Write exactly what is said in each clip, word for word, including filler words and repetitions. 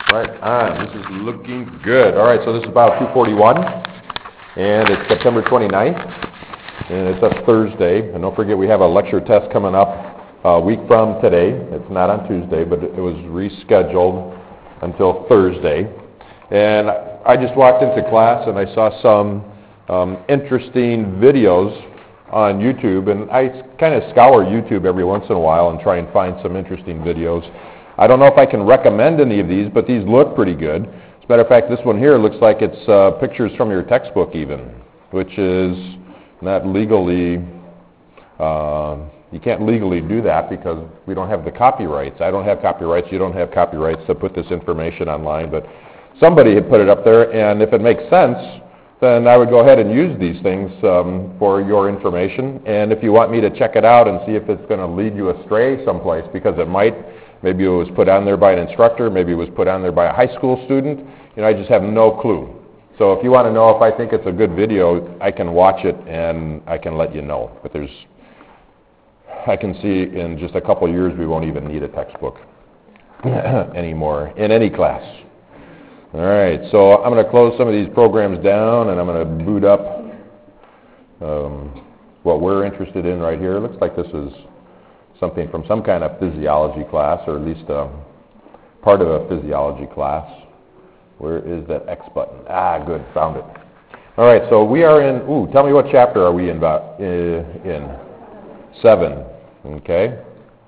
Right on. This is looking good. All right, so this is about two forty-one, and it's September twenty-ninth, and it's a Thursday. And don't forget, we have a lecture test coming up a week from today. It's not on Tuesday, but it was rescheduled until Thursday. And I just walked into class, and I saw some um, interesting videos on YouTube, and I kind of scour YouTube every once in a while and try and find some interesting videos. I don't know if I can recommend any of these, but these look pretty good. As a matter of fact, this one here looks like it's uh, pictures from your textbook even, which is not legally, uh, you can't legally do that because we don't have the copyrights. I don't have copyrights, you don't have copyrights to put this information online, but somebody had put it up there, and if it makes sense, then I would go ahead and use these things um, for your information. And if you want me to check it out and see if it's going to lead you astray someplace, because it might. Maybe it was put on there by an instructor, maybe it was put on there by a high school student, you know, I just have no clue. So if you want to know if I think it's a good video, I can watch it and I can let you know. But there's, I can see in just a couple of years we won't even need a textbook anymore in any class. All right, so I'm going to close some of these programs down and I'm going to boot up um, what we're interested in right here. It looks like this is something from some kind of physiology class, or at least a part of a physiology class. Where is that X button? Ah, good, found it. All right, so we are in, ooh, tell me what chapter are we in? About, uh, in? Seven, okay.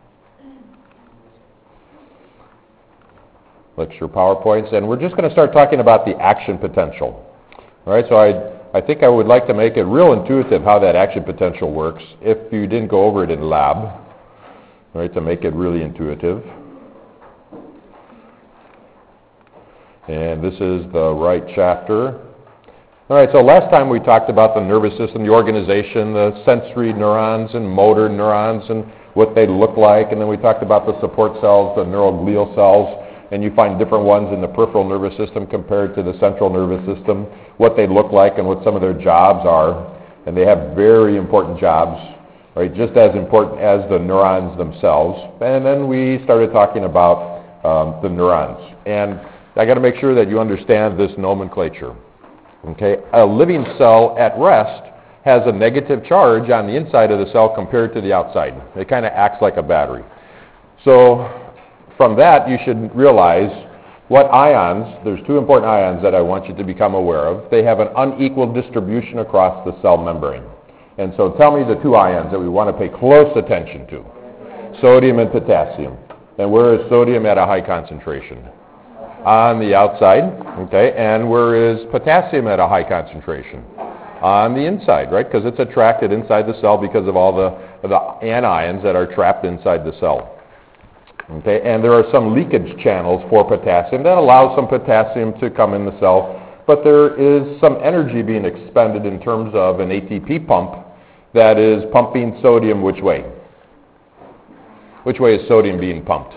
Lecture PowerPoints, and we're just going to start talking about the action potential. All right, so I, I think I would like to make it real intuitive how that action potential works if you didn't go over it in lab. All right, to make it really intuitive. And this is the right chapter. All right, so last time we talked about the nervous system, the organization, the sensory neurons and motor neurons and what they look like. And then we talked about the support cells, the neuroglial cells. And you find different ones in the peripheral nervous system compared to the central nervous system, what they look like and what some of their jobs are. And they have very important jobs. Right, just as important as the neurons themselves. And then we started talking about um, the neurons. And I got to make sure that you understand this nomenclature. Okay, a living cell at rest has a negative charge on the inside of the cell compared to the outside. It kind of acts like a battery. So from that, you should realize what ions, there's two important ions that I want you to become aware of. They have an unequal distribution across the cell membrane. And so tell me the two ions that we want to pay close attention to. Sodium and potassium. And where is sodium at a high concentration? On the outside, okay, and where is potassium at a high concentration? On the inside, right, because it's attracted inside the cell because of all the, the anions that are trapped inside the cell. Okay, and there are some leakage channels for potassium that allows some potassium to come in the cell. But there is some energy being expended in terms of an A T P pump that is pumping sodium which way? Which way is sodium being pumped?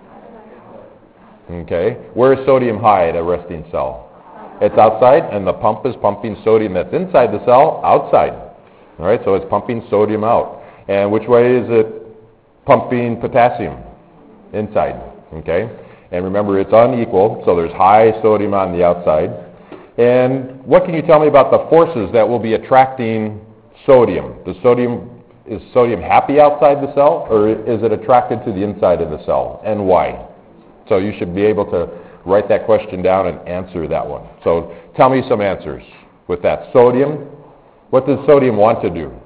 Okay. Where is sodium high at a resting cell? It's outside, and the pump is pumping sodium that's inside the cell outside. All right, so it's pumping sodium out. And which way is it pumping potassium? Inside. Okay. And remember, it's unequal, so there's high sodium on the outside. And what can you tell me about the forces that will be attracting sodium? The sodium, is sodium happy outside the cell, or is it attracted to the inside of the cell, and why? So you should be able to write that question down and answer that one. So tell me some answers with that. Sodium, what does sodium want to do?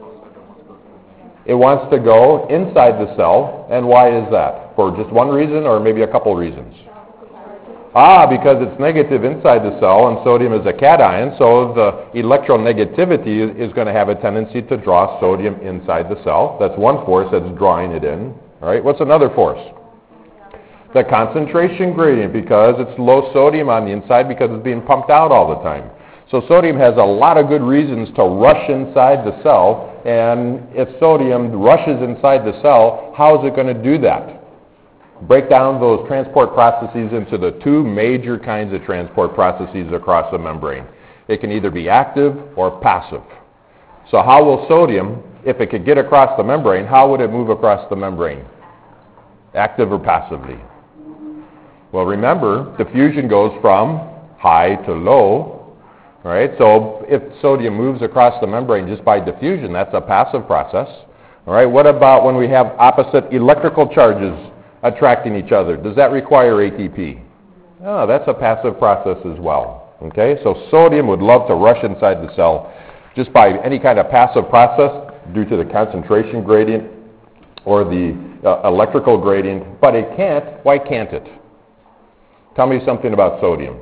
It wants to go inside the cell, and why is that? For just one reason, or maybe a couple reasons? Ah, because it's negative inside the cell, and sodium is a cation, so the electronegativity is, is going to have a tendency to draw sodium inside the cell. That's one force that's drawing it in. All right, what's another force? The concentration gradient, because it's low sodium on the inside because it's being pumped out all the time. So sodium has a lot of good reasons to rush inside the cell, and if sodium rushes inside the cell, how is it going to do that? Break down those transport processes into the two major kinds of transport processes across the membrane. It can either be active or passive. So how will sodium, if it could get across the membrane, how would it move across the membrane? Active or passively? Well, remember, diffusion goes from high to low, right? So if sodium moves across the membrane just by diffusion, that's a passive process. All right, what about when we have opposite electrical charges attracting each other? Does that require A T P? Oh, that's a passive process as well. Okay, so sodium would love to rush inside the cell just by any kind of passive process due to the concentration gradient or the uh, electrical gradient, but it can't. Why can't it? Tell me something about sodium.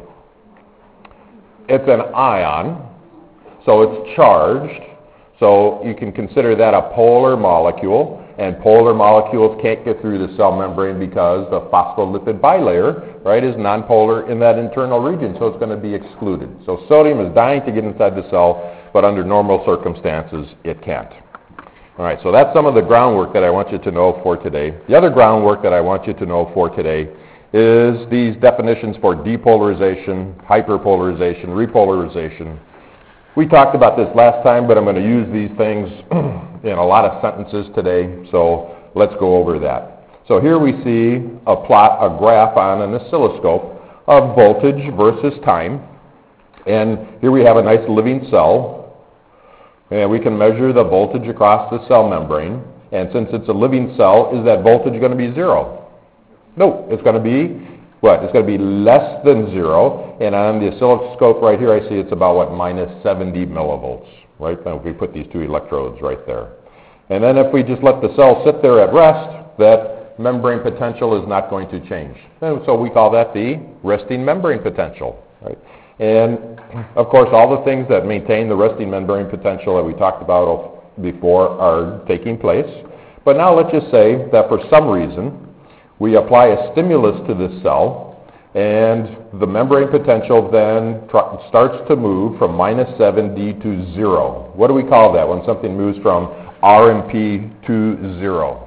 It's an ion, so it's charged. So you can consider that a polar molecule, and polar molecules can't get through the cell membrane because the phospholipid bilayer, right, is nonpolar in that internal region, so it's going to be excluded. So sodium is dying to get inside the cell, but under normal circumstances, it can't. All right, so that's some of the groundwork that I want you to know for today. The other groundwork that I want you to know for today is these definitions for depolarization, hyperpolarization, repolarization. We talked about this last time, but I'm going to use these things in a lot of sentences today, so let's go over that. So here we see a plot, a graph on an oscilloscope of voltage versus time, and here we have a nice living cell, and we can measure the voltage across the cell membrane, and since it's a living cell, is that voltage going to be zero? No, it's going to be what? It's going to be less than zero, and on the oscilloscope right here, I see it's about, what, minus seventy millivolts, right? Now we put these two electrodes right there. And then if we just let the cell sit there at rest, that membrane potential is not going to change. And so we call that the resting membrane potential, right? And, of course, all the things that maintain the resting membrane potential that we talked about before are taking place. But now let's just say that for some reason, we apply a stimulus to this cell, and the membrane potential then tr- starts to move from minus seventy to zero. What do we call that when something moves from R M P to zero?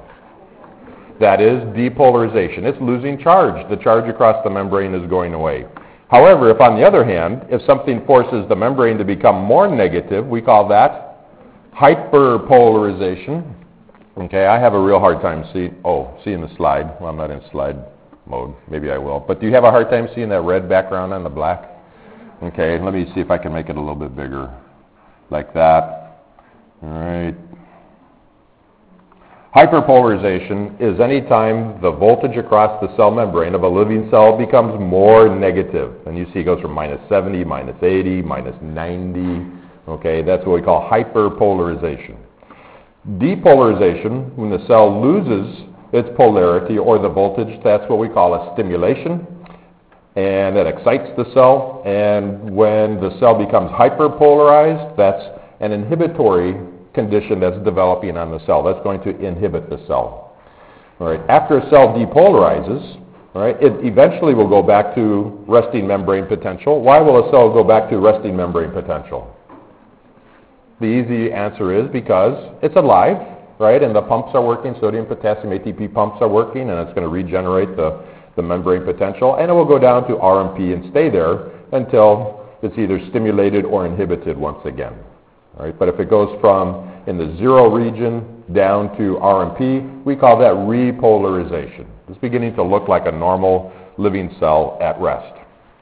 That is depolarization. It's losing charge. The charge across the membrane is going away. However, if on the other hand, if something forces the membrane to become more negative, we call that hyperpolarization. Okay, I have a real hard time seeing, oh, seeing the slide. Well, I'm not in slide mode. Maybe I will. But do you have a hard time seeing that red background on the black? Okay, let me see if I can make it a little bit bigger. Like that. All right. Hyperpolarization is any time the voltage across the cell membrane of a living cell becomes more negative. And you see it goes from minus seventy, minus eighty, minus ninety. Okay, that's what we call hyperpolarization. Depolarization, when the cell loses its polarity or the voltage, that's what we call a stimulation, and it excites the cell. And when the cell becomes hyperpolarized, that's an inhibitory condition that's developing on the cell. That's going to inhibit the cell. All right. After a cell depolarizes, all right, it eventually will go back to resting membrane potential. Why will a cell go back to resting membrane potential? The easy answer is because it's alive, right, and the pumps are working, sodium, potassium, A T P pumps are working, and it's going to regenerate the, the membrane potential, and it will go down to R M P and stay there until it's either stimulated or inhibited once again. All right, but if it goes from in the zero region down to R M P, we call that repolarization. It's beginning to look like a normal living cell at rest.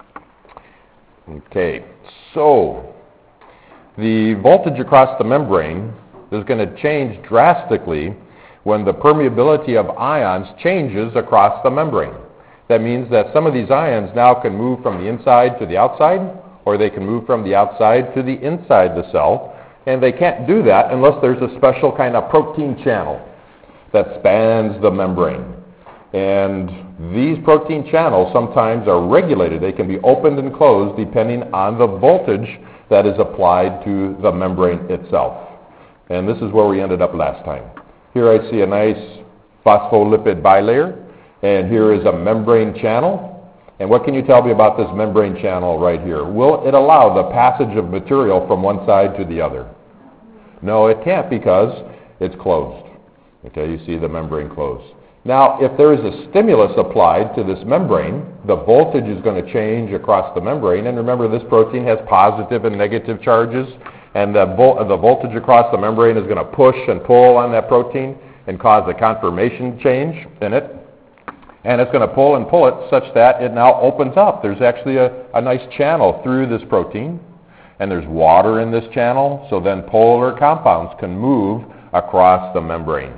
Okay, so the voltage across the membrane is going to change drastically when the permeability of ions changes across the membrane. That means that some of these ions now can move from the inside to the outside, or they can move from the outside to the inside the cell, and they can't do that unless there's a special kind of protein channel that spans the membrane. And these protein channels sometimes are regulated. They can be opened and closed depending on the voltage that is applied to the membrane itself. And this is where we ended up last time. Here I see a nice phospholipid bilayer, and here is a membrane channel. And what can you tell me about this membrane channel right here? Will it allow the passage of material from one side to the other? No, it can't because it's closed. Okay, you see the membrane closed. Now, if there is a stimulus applied to this membrane, the voltage is going to change across the membrane. And remember, this protein has positive and negative charges, and the, vol- the voltage across the membrane is going to push and pull on that protein and cause a conformation change in it. And it's going to pull and pull it such that it now opens up. There's actually a, a nice channel through this protein, and there's water in this channel, so then polar compounds can move across the membrane.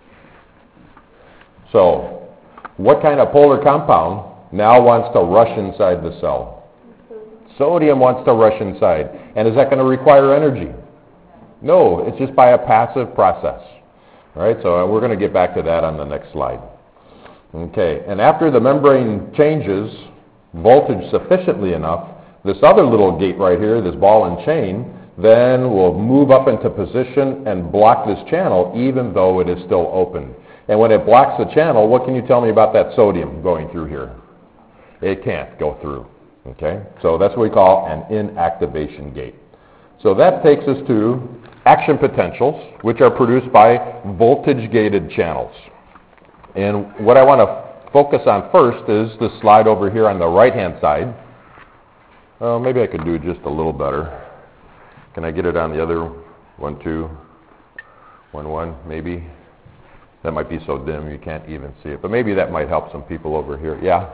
So, what kind of polar compound now wants to rush inside the cell? Sodium wants to rush inside. And is that going to require energy? No, it's just by a passive process. All right, so we're going to get back to that on the next slide. Okay, and after the membrane changes voltage sufficiently enough, this other little gate right here, this ball and chain, then will move up into position and block this channel even though it is still open. And when it blocks the channel, what can you tell me about that sodium going through here? It can't go through. Okay, so that's what we call an inactivation gate. So that takes us to action potentials, which are produced by voltage-gated channels. And what I want to focus on first is this slide over here on the right-hand side. Well, maybe I could do it just a little better. Can I get it on the other one, two, one, one, maybe? That might be so dim you can't even see it, but maybe that might help some people over here. Yeah?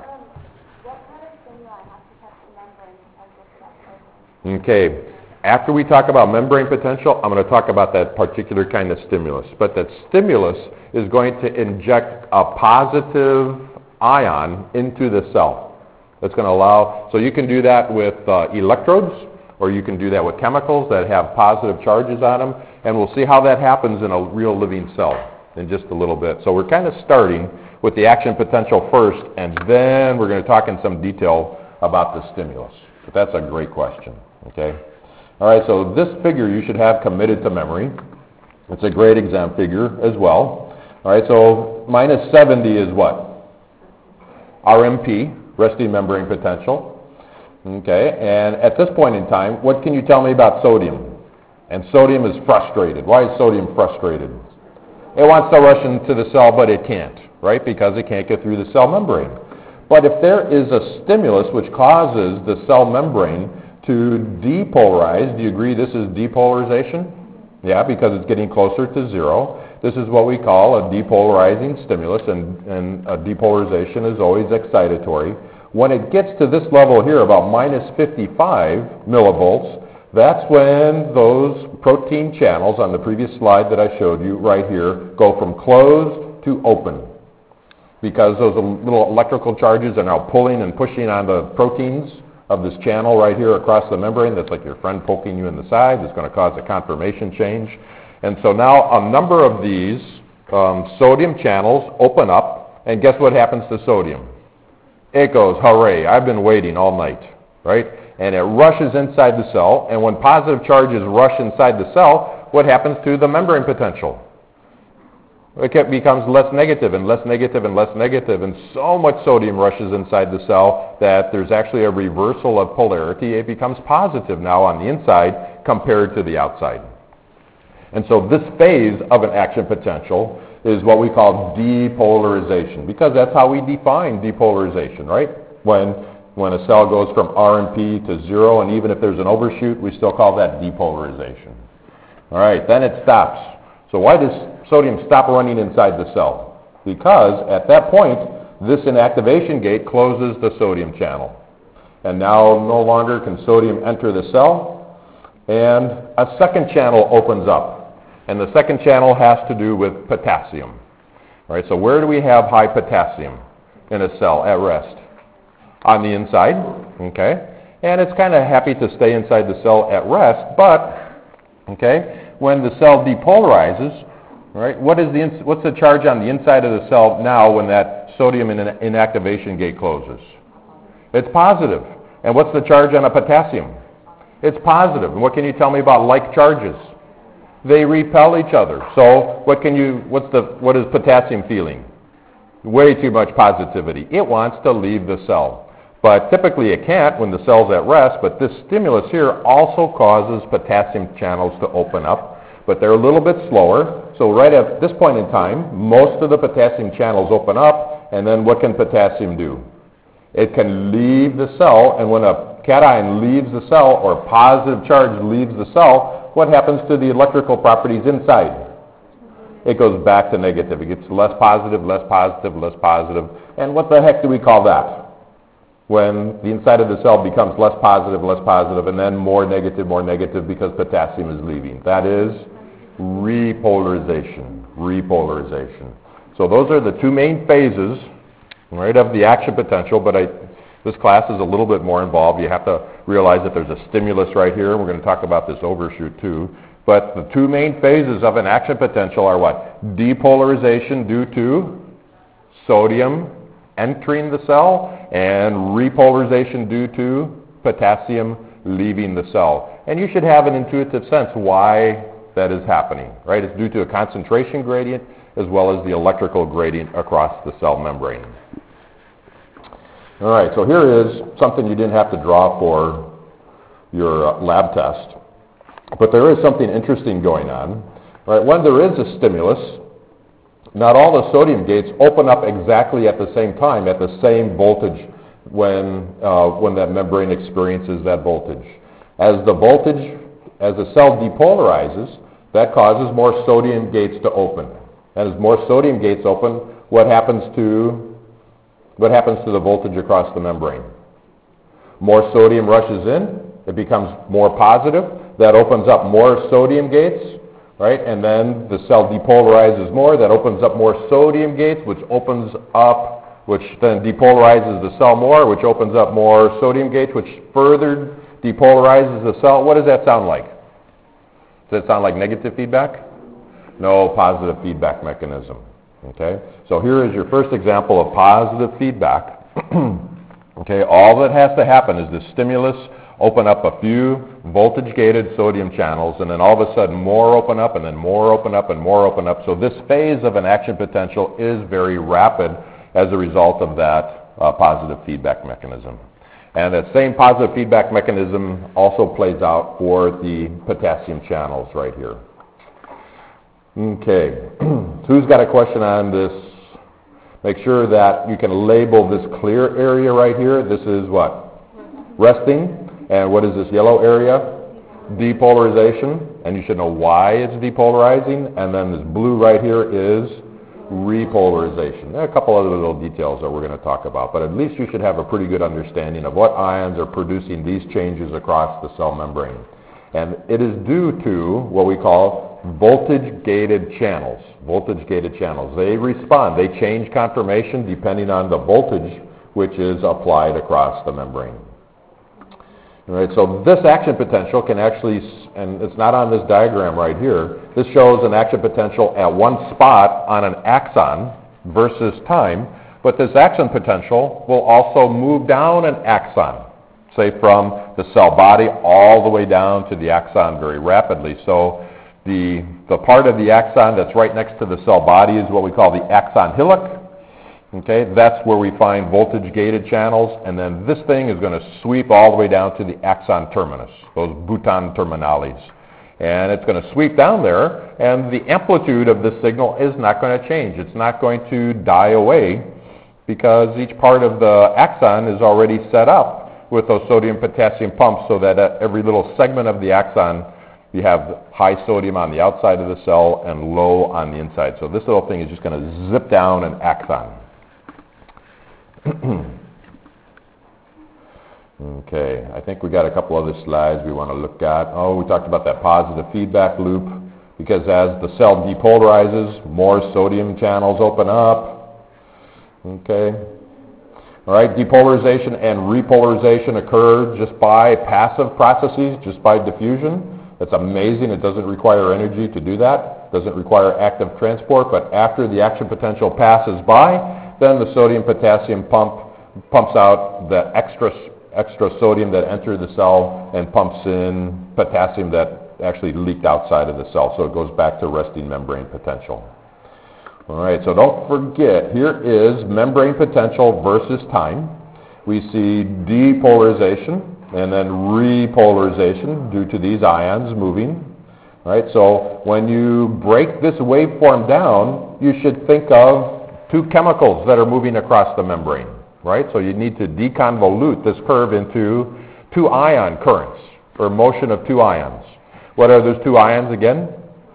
Okay, after we talk about membrane potential, I'm going to talk about that particular kind of stimulus. But that stimulus is going to inject a positive ion into the cell. That's going to allow, so you can do that with uh, electrodes, or you can do that with chemicals that have positive charges on them, and we'll see how that happens in a real living cell in just a little bit. So we're kind of starting with the action potential first, and then we're going to talk in some detail about the stimulus. But that's a great question. Okay. All right, so this figure you should have committed to memory. It's a great exam figure as well. All right, so minus seventy is what? R M P, resting membrane potential. Okay, and at this point in time, what can you tell me about sodium? And sodium is frustrated. Why is sodium frustrated? It wants to rush into the cell, but it can't, right? Because it can't get through the cell membrane. But if there is a stimulus which causes the cell membrane to depolarize, do you agree this is depolarization? Yeah, because it's getting closer to zero. This is what we call a depolarizing stimulus, and, and a depolarization is always excitatory. When it gets to this level here, about minus fifty-five millivolts, that's when those protein channels on the previous slide that I showed you right here go from closed to open. Because those little electrical charges are now pulling and pushing on the proteins of this channel right here across the membrane. That's like your friend poking you in the side. It's going to cause a conformation change. And so now a number of these um, sodium channels open up, and guess what happens to sodium? It goes, hooray, I've been waiting all night, right? And it rushes inside the cell, and when positive charges rush inside the cell, what happens to the membrane potential? It becomes less negative and less negative and less negative, and so much sodium rushes inside the cell that there's actually a reversal of polarity. It becomes positive now on the inside compared to the outside. And so this phase of an action potential is what we call depolarization, because that's how we define depolarization, right? When, when a cell goes from R M P to zero, and even if there's an overshoot, we still call that depolarization. All right, then it stops. So why does sodium stop running inside the cell? Because at that point, this inactivation gate closes the sodium channel. And now no longer can sodium enter the cell, and a second channel opens up. And the second channel has to do with potassium. All right, so where do we have high potassium in a cell at rest? On the inside, okay? And it's kind of happy to stay inside the cell at rest, but, okay, when the cell depolarizes, right, what is the ins- what's the charge on the inside of the cell now when that sodium in- inactivation gate closes? It's positive. And what's the charge on a potassium? It's positive. And what can you tell me about like charges? They repel each other. So what can you, what's the, what is potassium feeling? Way too much positivity. It wants to leave the cell. But typically it can't when the cell's at rest, but this stimulus here also causes potassium channels to open up, but they're a little bit slower. So right at this point in time, most of the potassium channels open up, and then what can potassium do? It can leave the cell, and when a cation leaves the cell, or positive charge leaves the cell, what happens to the electrical properties inside? it goes back to negative. It gets less positive, less positive, less positive. And what the heck do we call that? When the inside of the cell becomes less positive, less positive, and then more negative, more negative because potassium is leaving. That is repolarization. Repolarization. So those are the two main phases, right, of the action potential, but I, this class is a little bit more involved. You have to realize that there's a stimulus right here. We're going to talk about this overshoot too. But the two main phases of an action potential are what? Depolarization due to sodium entering the cell and repolarization due to potassium leaving the cell. And you should have an intuitive sense why that is happening, right? It's due to a concentration gradient as well as the electrical gradient across the cell membrane. All right, so here is something you didn't have to draw for your uh, lab test, but there is something interesting going on. Right? When there is a stimulus, not all the sodium gates open up exactly at the same time, at the same voltage when, uh, when that membrane experiences that voltage. As the voltage, as the cell depolarizes, that causes more sodium gates to open. And as more sodium gates open, what happens to what happens to the voltage across the membrane? More sodium rushes in, it becomes more positive, that opens up more sodium gates, right? And then the cell depolarizes more, that opens up more sodium gates, which opens up, which then depolarizes the cell more, which opens up more sodium gates, which further depolarizes the cell. What does that sound like? Does it sound like negative feedback? No, positive feedback mechanism. Okay? So here is your first example of positive feedback. Okay, all that has to happen is the stimulus open up a few voltage-gated sodium channels, and then all of a sudden more open up, and then more open up, and more open up. So this phase of an action potential is very rapid as a result of that uh, positive feedback mechanism. And that same positive feedback mechanism also plays out for the potassium channels right here. Okay, who's got a question on this? Make sure that you can label this clear area right here. This is what? Resting. And what is this yellow area? Depolarization. And you should know why it's depolarizing. And then this blue right here is repolarization. There are a couple other little details that we're going to talk about, but at least you should have a pretty good understanding of what ions are producing these changes across the cell membrane. And it is due to what we call voltage-gated channels. Voltage-gated channels. They respond. They change conformation depending on the voltage which is applied across the membrane. All right, so this action potential can actually, and it's not on this diagram right here, this shows an action potential at one spot on an axon versus time, but this action potential will also move down an axon, say from the cell body all the way down to the axon very rapidly. So the, the part of the axon that's right next to the cell body is what we call the axon hillock. Okay, that's where we find voltage-gated channels, and then this thing is going to sweep all the way down to the axon terminus, those Bouton terminales. And it's going to sweep down there, and the amplitude of this signal is not going to change. It's not going to die away because each part of the axon is already set up with those sodium-potassium pumps so that at every little segment of the axon you have high sodium on the outside of the cell and low on the inside. So this little thing is just going to zip down an axon. Okay, I think we got a couple other slides we want to look at. Oh, we talked about that positive feedback loop, because as the cell depolarizes, more sodium channels open up. Okay. All right, depolarization and repolarization occur just by passive processes, just by diffusion. That's amazing. It doesn't require energy to do that. It doesn't require active transport, but after the action potential passes by, then the sodium-potassium pump pumps out the extra extra sodium that entered the cell and pumps in potassium that actually leaked outside of the cell. So it goes back to resting membrane potential. All right, so don't forget, here is membrane potential versus time. We see depolarization and then repolarization due to these ions moving. All right, so when you break this waveform down, you should think of two chemicals that are moving across the membrane, right? So you need to deconvolute this curve into two ion currents, or motion of two ions. What are those two ions again?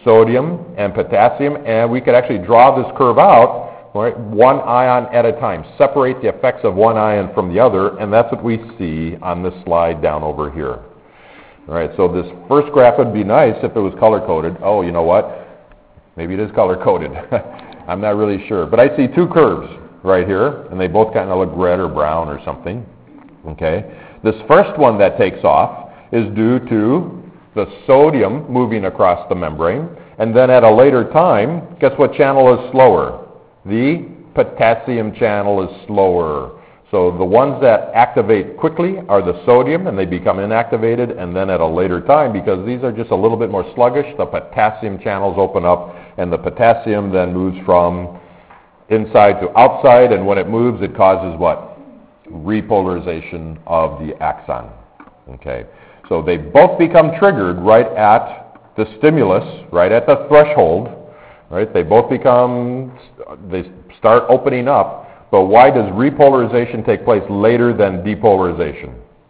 sodium and potassium, and we could actually draw this curve out, right, one ion at a time, separate the effects of one ion from the other, and that's what we see on this slide down over here. All right, so this first graph would be nice if it was color-coded. Oh, you know what? Maybe it is color-coded. I'm not really sure. But I see two curves right here, and they both kind of look red or brown or something. Okay? This first one that takes off is due to the sodium moving across the membrane, and then at a later time, guess what channel is slower? The potassium channel is slower. So the ones that activate quickly are the sodium, and they become inactivated, and then at a later time, because these are just a little bit more sluggish, the potassium channels open up, and the potassium then moves from inside to outside, and when it moves, it causes what? Repolarization of the axon. Okay, so they both become triggered right at the stimulus, right at the threshold, right? They both become, they start opening up. But why does repolarization take place later than depolarization?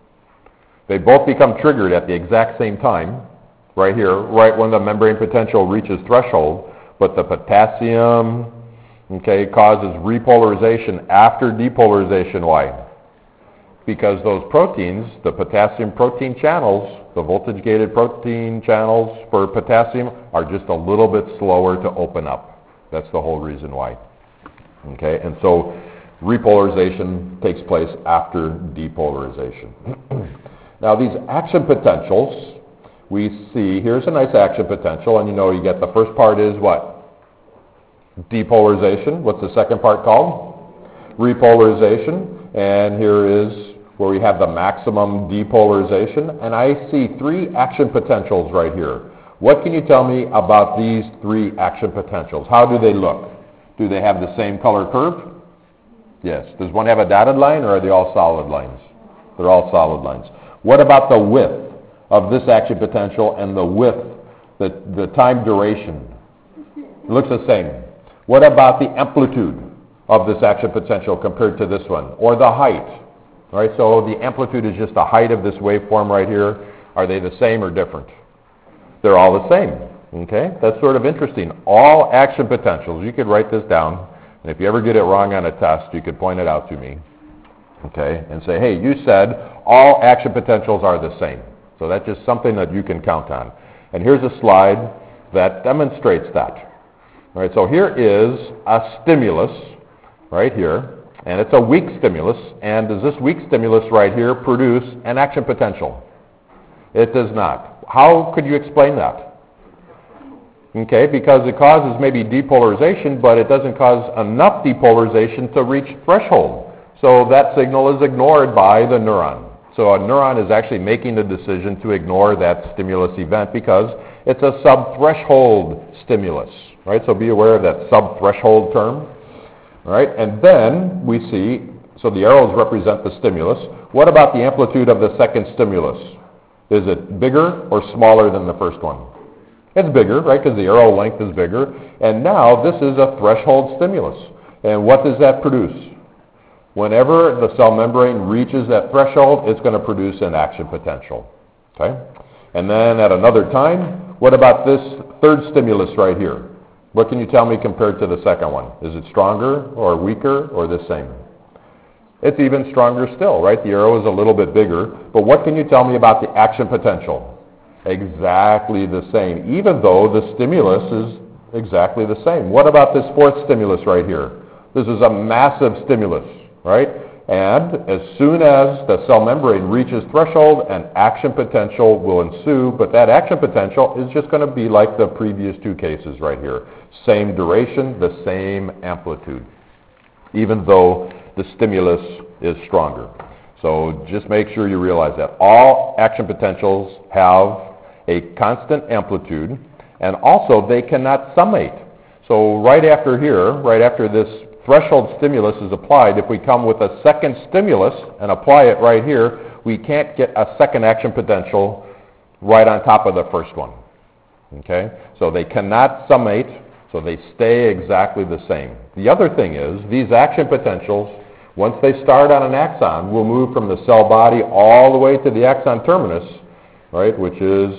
They both become triggered at the exact same time, right here, right when the membrane potential reaches threshold, but the potassium, okay, causes repolarization after depolarization. Why? Because those proteins, the potassium protein channels, the voltage-gated protein channels for potassium are just a little bit slower to open up. That's the whole reason why. Okay, and so repolarization takes place after depolarization. Now these action potentials, we see, here's a nice action potential, and you know you get the first part is what? Depolarization. What's the second part called? Repolarization. And here is where we have the maximum depolarization. And I see three action potentials right here. What can you tell me about these three action potentials? How do they look? Do they have the same color curve? Yes. Does one have a dotted line, or are they all solid lines? They're all solid lines. What about the width of this action potential and the width, the, the time duration? It looks the same. What about the amplitude of this action potential compared to this one, or the height? All right, so the amplitude is just the height of this waveform right here. Are they the same or different? They're all the same. Okay, that's sort of interesting. All action potentials, you could write this down, and if you ever get it wrong on a test, you could point it out to me, okay, and say, hey, you said all action potentials are the same. So that's just something that you can count on. And here's a slide that demonstrates that. All right, so here is a stimulus right here, and it's a weak stimulus, and does this weak stimulus right here produce an action potential? It does not. How could you explain that? Okay, because it causes maybe depolarization, but it doesn't cause enough depolarization to reach threshold. So that signal is ignored by the neuron. So a neuron is actually making the decision to ignore that stimulus event because it's a subthreshold stimulus. Right? So be aware of that subthreshold term. All right, and then we see, so the arrows represent the stimulus. What about the amplitude of the second stimulus? Is it bigger or smaller than the first one? It's bigger, right, because the arrow length is bigger. And now this is a threshold stimulus. And what does that produce? Whenever the cell membrane reaches that threshold, it's going to produce an action potential. Okay? And then at another time, what about this third stimulus right here? What can you tell me compared to the second one? Is it stronger or weaker or the same? It's even stronger still, right? The arrow is a little bit bigger. But what can you tell me about the action potential? Exactly the same, even though the stimulus is exactly the same. What about this fourth stimulus right here? This is a massive stimulus, right? And as soon as the cell membrane reaches threshold, an action potential will ensue, but that action potential is just going to be like the previous two cases right here. Same duration, the same amplitude, even though the stimulus is stronger. So just make sure you realize that all action potentials have a constant amplitude, and also they cannot summate. So right after here, right after this threshold stimulus is applied, if we come with a second stimulus and apply it right here, we can't get a second action potential right on top of the first one. Okay? So they cannot summate, so they stay exactly the same. The other thing is, these action potentials, once they start on an axon, will move from the cell body all the way to the axon terminus, right, which is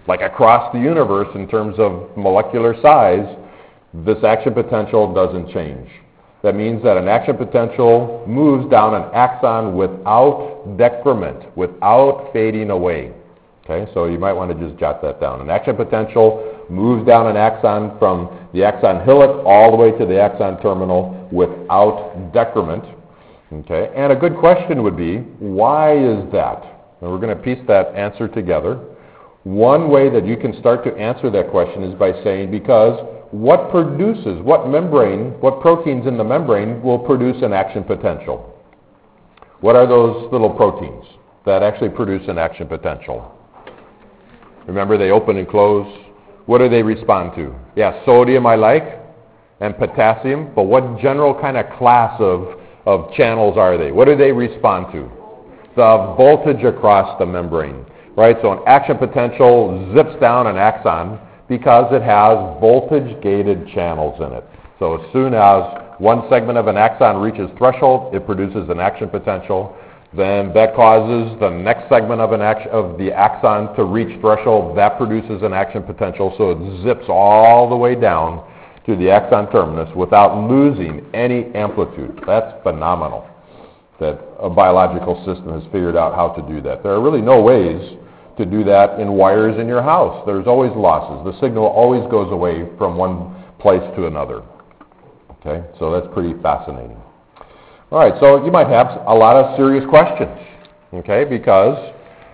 like across the universe in terms of molecular size, this action potential doesn't change. That means that an action potential moves down an axon without decrement, without fading away. Okay, so you might want to just jot that down. An action potential moves down an axon from the axon hillock all the way to the axon terminal without decrement. Okay, and a good question would be, why is that? And we're going to piece that answer together. One way that you can start to answer that question is by saying, because what produces, what membrane, what proteins in the membrane will produce an action potential? What are those little proteins that actually produce an action potential? Remember, they open and close. What do they respond to? Yeah, sodium I like, and potassium, but what general kind of class of, of channels are they? What do they respond to? The voltage across the membrane, right? So an action potential zips down an axon because it has voltage-gated channels in it. So as soon as one segment of an axon reaches threshold, it produces an action potential. Then that causes the next segment of, an action, of the axon to reach threshold. That produces an action potential, so it zips all the way down to the axon terminus without losing any amplitude. That's phenomenal that a biological system has figured out how to do that. There are really no ways to do that in wires in your house. There's always losses. The signal always goes away from one place to another. Okay, so that's pretty fascinating. All right, so you might have a lot of serious questions, okay, because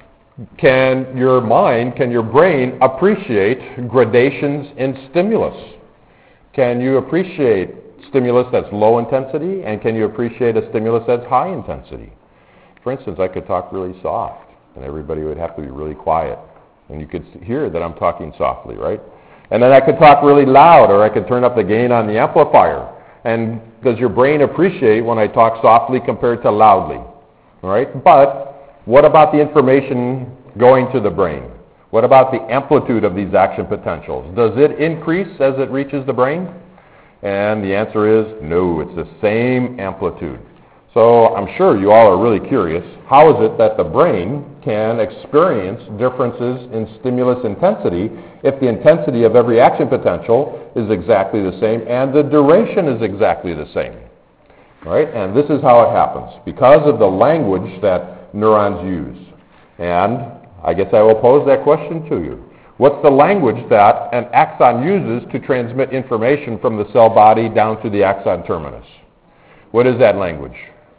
can your mind, can your brain appreciate gradations in stimulus? Can you appreciate stimulus that's low intensity, and can you appreciate a stimulus that's high intensity? For instance, I could talk really soft, and everybody would have to be really quiet, and you could hear that I'm talking softly, right? And then I could talk really loud, or I could turn up the gain on the amplifier. And does your brain appreciate when I talk softly compared to loudly? All right? But what about the information going to the brain? What about the amplitude of these action potentials? Does it increase as it reaches the brain? And the answer is no, it's the same amplitude. So I'm sure you all are really curious, how is it that the brain can experience differences in stimulus intensity if the intensity of every action potential is exactly the same and the duration is exactly the same? Right? And this is how it happens, because of the language that neurons use. And I guess I will pose that question to you. What's the language that an axon uses to transmit information from the cell body down to the axon terminus? What is that language?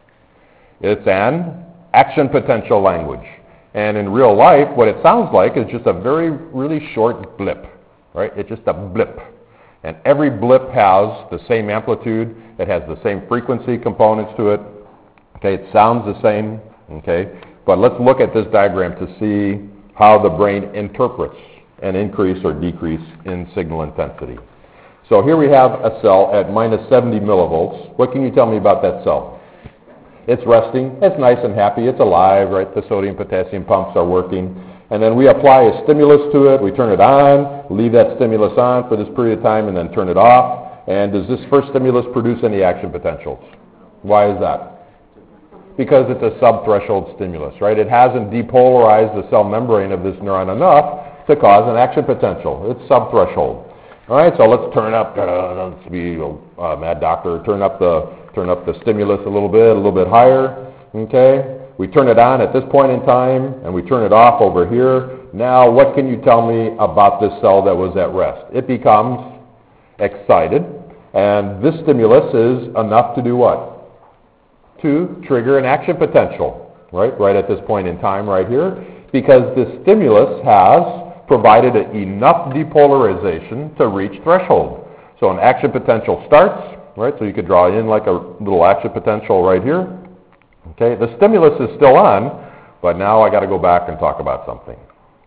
It's an action potential language. And in real life, what it sounds like is just a very, really short blip, right? It's just a blip. And every blip has the same amplitude. It has the same frequency components to it. Okay, it sounds the same, okay? But let's look at this diagram to see how the brain interprets an increase or decrease in signal intensity. So here we have a cell at minus seventy millivolts. What can you tell me about that cell? It's resting, it's nice and happy, it's alive, right? The sodium potassium pumps are working. And then we apply a stimulus to it, we turn it on, leave that stimulus on for this period of time, and then turn it off. And does this first stimulus produce any action potentials? Why is that? Because it's a subthreshold stimulus, right? It hasn't depolarized the cell membrane of this neuron enough to cause an action potential. It's subthreshold. All right, so let's turn up, uh, let's be a mad doctor, turn up the turn up the stimulus a little bit, a little bit higher, okay? We turn it on at this point in time, and we turn it off over here. Now, what can you tell me about this cell that was at rest? It becomes excited, and this stimulus is enough to do what? To trigger an action potential, right? Right at this point in time right here, because this stimulus has provided enough depolarization to reach threshold. So an action potential starts, right? So you could draw in like a little action potential right here. Okay, the stimulus is still on, but now I got to go back and talk about something.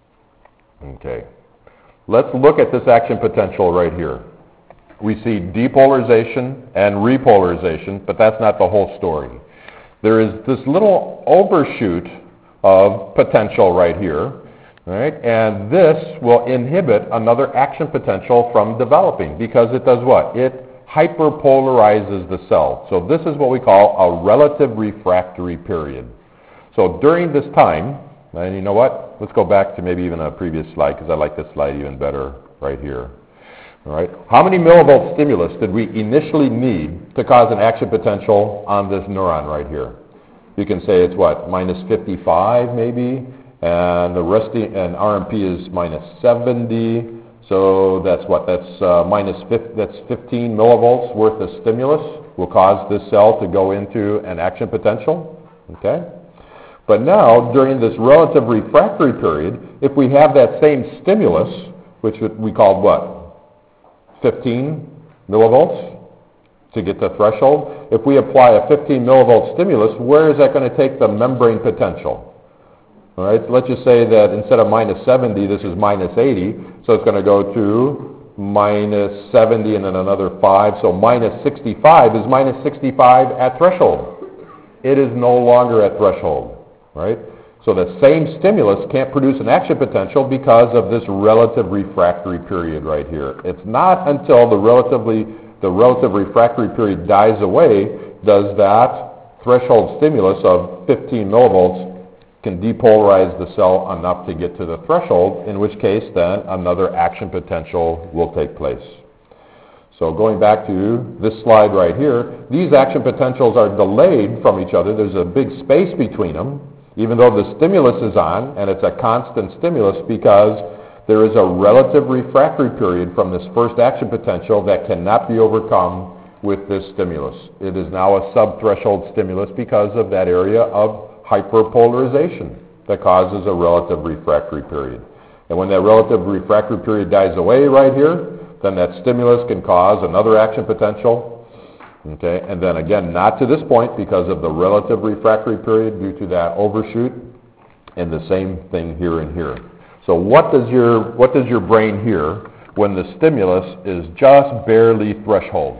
Okay, let's look at this action potential right here. We see depolarization and repolarization, but that's not the whole story. There is this little overshoot of potential right here, right? And this will inhibit another action potential from developing because it does what? It hyperpolarizes the cell. So this is what we call a relative refractory period. So during this time, And you know what? Let's go back to maybe even a previous slide, because I like this slide even better right here. All right. How many millivolt stimulus did we initially need to cause an action potential on this neuron right here? You can say it's what, minus fifty-five maybe, and the resting and R M P is minus seventy. So that's what? That's uh, minus fifty, that's fifteen millivolts worth of stimulus will cause this cell to go into an action potential. Okay. But now, during this relative refractory period, if we have that same stimulus, which we called what? fifteen millivolts to get to threshold. If we apply a fifteen millivolt stimulus, where is that going to take the membrane potential? All right, so let's just say that instead of minus seventy, this is minus eighty, so it's going to go to minus seventy and then another five, so minus sixty-five. Is minus sixty-five at threshold? It is no longer at threshold, right? So the same stimulus can't produce an action potential because of this relative refractory period right here. It's not until the relatively the relative refractory period dies away does that threshold stimulus of fifteen millivolts can depolarize the cell enough to get to the threshold, in which case then another action potential will take place. So going back to this slide right here, these action potentials are delayed from each other. There's a big space between them, even though the stimulus is on, and it's a constant stimulus because there is a relative refractory period from this first action potential that cannot be overcome with this stimulus. It is now a subthreshold stimulus because of that area of hyperpolarization that causes a relative refractory period. And when that relative refractory period dies away right here, then that stimulus can cause another action potential. Okay, and then again, not to this point because of the relative refractory period due to that overshoot, and the same thing here and here. So what does your what does your brain hear when the stimulus is just barely threshold?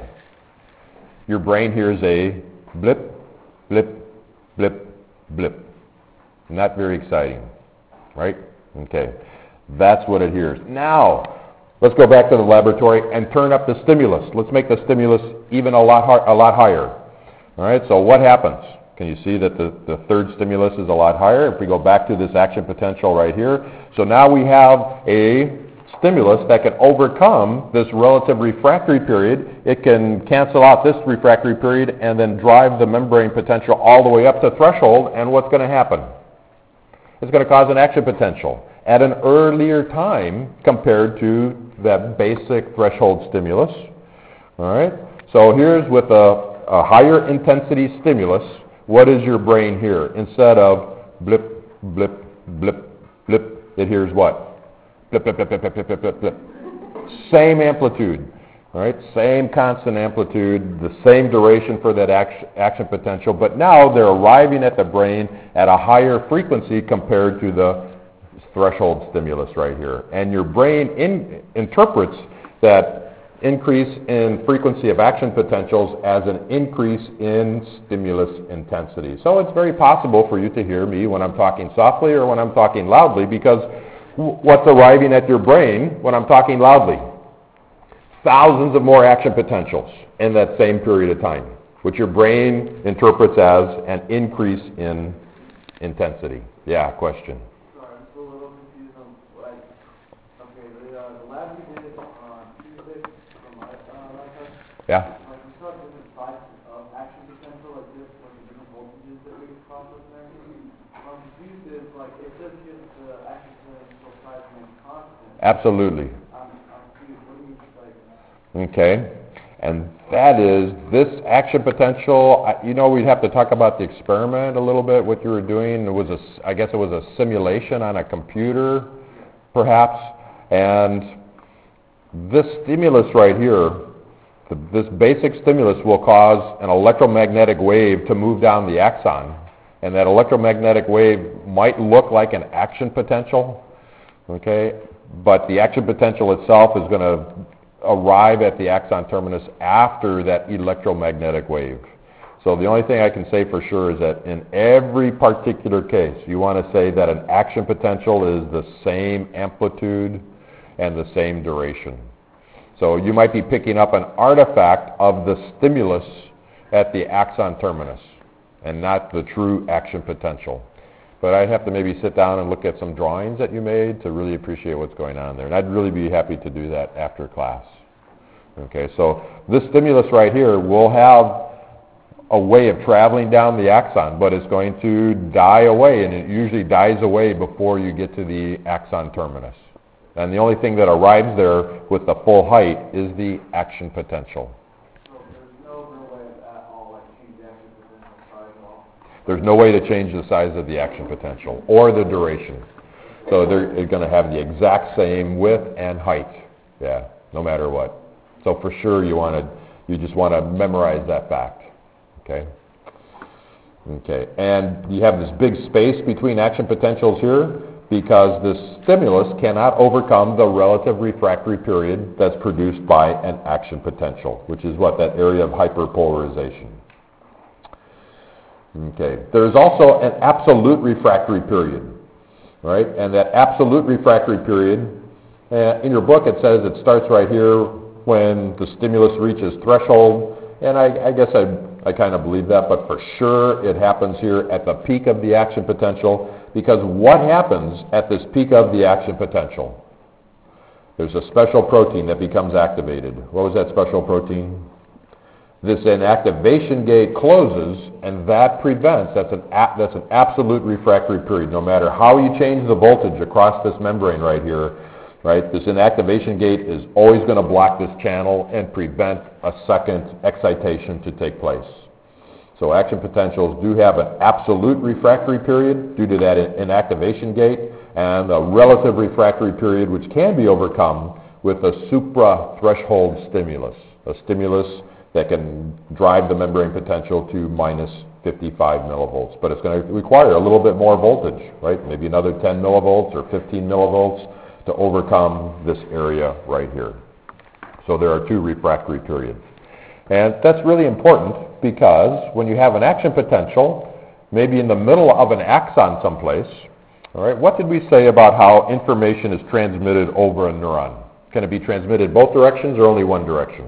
Your brain hears a blip, blip, blip, blip. Not very exciting, right? Okay, that's what it hears. Now, let's go back to the laboratory and turn up the stimulus. Let's make the stimulus even a lot har- a lot higher. All right, so what happens? Can you see that the, the third stimulus is a lot higher? If we go back to this action potential right here, so now we have a stimulus that can overcome this relative refractory period. It can cancel out this refractory period and then drive the membrane potential all the way up to threshold, and what's going to happen? It's going to cause an action potential at an earlier time compared to that basic threshold stimulus. All right? So here's with a, a higher intensity stimulus, what does your brain hear? Instead of blip, blip, blip, blip, it hears what? Blip, blip, blip, blip, blip, blip, blip, blip. Same amplitude. All right? Same constant amplitude, the same duration for that action, action potential, but now they're arriving at the brain at a higher frequency compared to the threshold stimulus right here. And your brain in, interprets that increase in frequency of action potentials as an increase in stimulus intensity. So it's very possible for you to hear me when I'm talking softly or when I'm talking loudly, because w- what's arriving at your brain when I'm talking loudly? Thousands of more action potentials in that same period of time, which your brain interprets as an increase in intensity. Yeah, question. Yeah. Like we saw different types of action potential like this, like the different voltages that we could process there. I'm confused is like it says here that the action potential size remains constant. Absolutely. I'm, I'm confused. What do you mean by that? Okay. And that is this action potential. You know, we'd have to talk about the experiment a little bit. What you were doing, it was a, I guess it was a simulation on a computer, perhaps. And this stimulus right here. The, this basic stimulus will cause an electromagnetic wave to move down the axon, and that electromagnetic wave might look like an action potential, okay, but the action potential itself is going to arrive at the axon terminus after that electromagnetic wave. So the only thing I can say for sure is that in every particular case, you want to say that an action potential is the same amplitude and the same duration. So you might be picking up an artifact of the stimulus at the axon terminus and not the true action potential. but I'd have to maybe sit down and look at some drawings that you made to really appreciate what's going on there. And I'd really be happy to do that after class. Okay, so this stimulus right here will have a way of traveling down the axon, but it's going to die away, and it usually dies away before you get to the axon terminus. And the only thing that arrives there with the full height is the action potential. So there's no real way at all, like, change the action potential size at all? There's no way to change the size of the action potential or the duration. So they're going to have the exact same width and height, yeah, no matter what. So for sure you want to, you just want to memorize that fact, okay? Okay, and you have this big space between action potentials here because this stimulus cannot overcome the relative refractory period that's produced by an action potential, which is what, that area of hyperpolarization. Okay, there's also an absolute refractory period, right? And that absolute refractory period, uh, in your book it says it starts right here when the stimulus reaches threshold, and I, I guess I, I kind of believe that, but for sure it happens here at the peak of the action potential, because what happens at this peak of the action potential? There's a special protein that becomes activated. What was that special protein? This inactivation gate closes, and that prevents, that's an, a, that's an absolute refractory period. No matter how you change the voltage across this membrane right here, right, this inactivation gate is always going to block this channel and prevent a second excitation to take place. So action potentials do have an absolute refractory period due to that in, inactivation gate, and a relative refractory period which can be overcome with a supra-threshold stimulus, a stimulus that can drive the membrane potential to minus fifty-five millivolts. But it's going to require a little bit more voltage, right? Maybe another ten millivolts or fifteen millivolts to overcome this area right here. So there are two refractory periods. And that's really important because when you have an action potential, maybe in the middle of an axon someplace, all right, what did we say about how information is transmitted over a neuron? Can it be transmitted both directions or only one direction?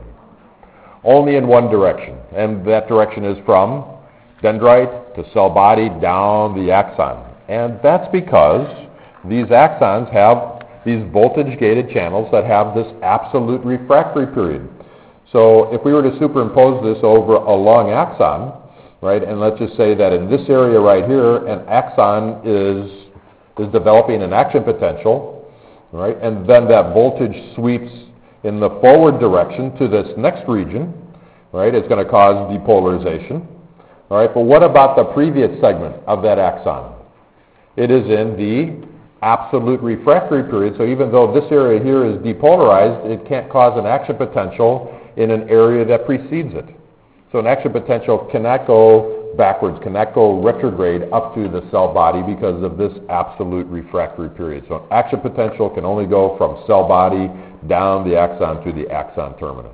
Only in one direction, and that direction is from dendrite to cell body down the axon. And that's because these axons have these voltage-gated channels that have this absolute refractory period. So if we were to superimpose this over a long axon, right, and let's just say that in this area right here, an axon is, is developing an action potential, right, and then that voltage sweeps in the forward direction to this next region, right, it's going to cause depolarization. All right, but what about the previous segment of that axon? It is in the absolute refractory period, so even though this area here is depolarized, it can't cause an action potential in an area that precedes it. So an action potential cannot go backwards, cannot go retrograde up to the cell body because of this absolute refractory period. So an action potential can only go from cell body down the axon to the axon terminus.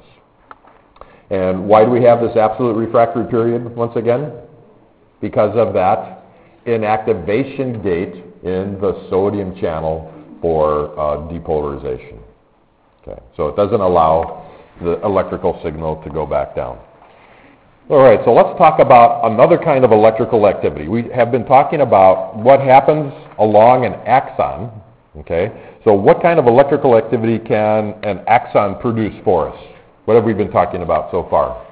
And why do we have this absolute refractory period once again? Because of that inactivation gate in the sodium channel for uh, depolarization. Okay, so it doesn't allow the electrical signal to go back down. All right, so let's talk about another kind of electrical activity. We have been talking about what happens along an axon. Okay, so what kind of electrical activity can an axon produce for us? What have we been talking about so far?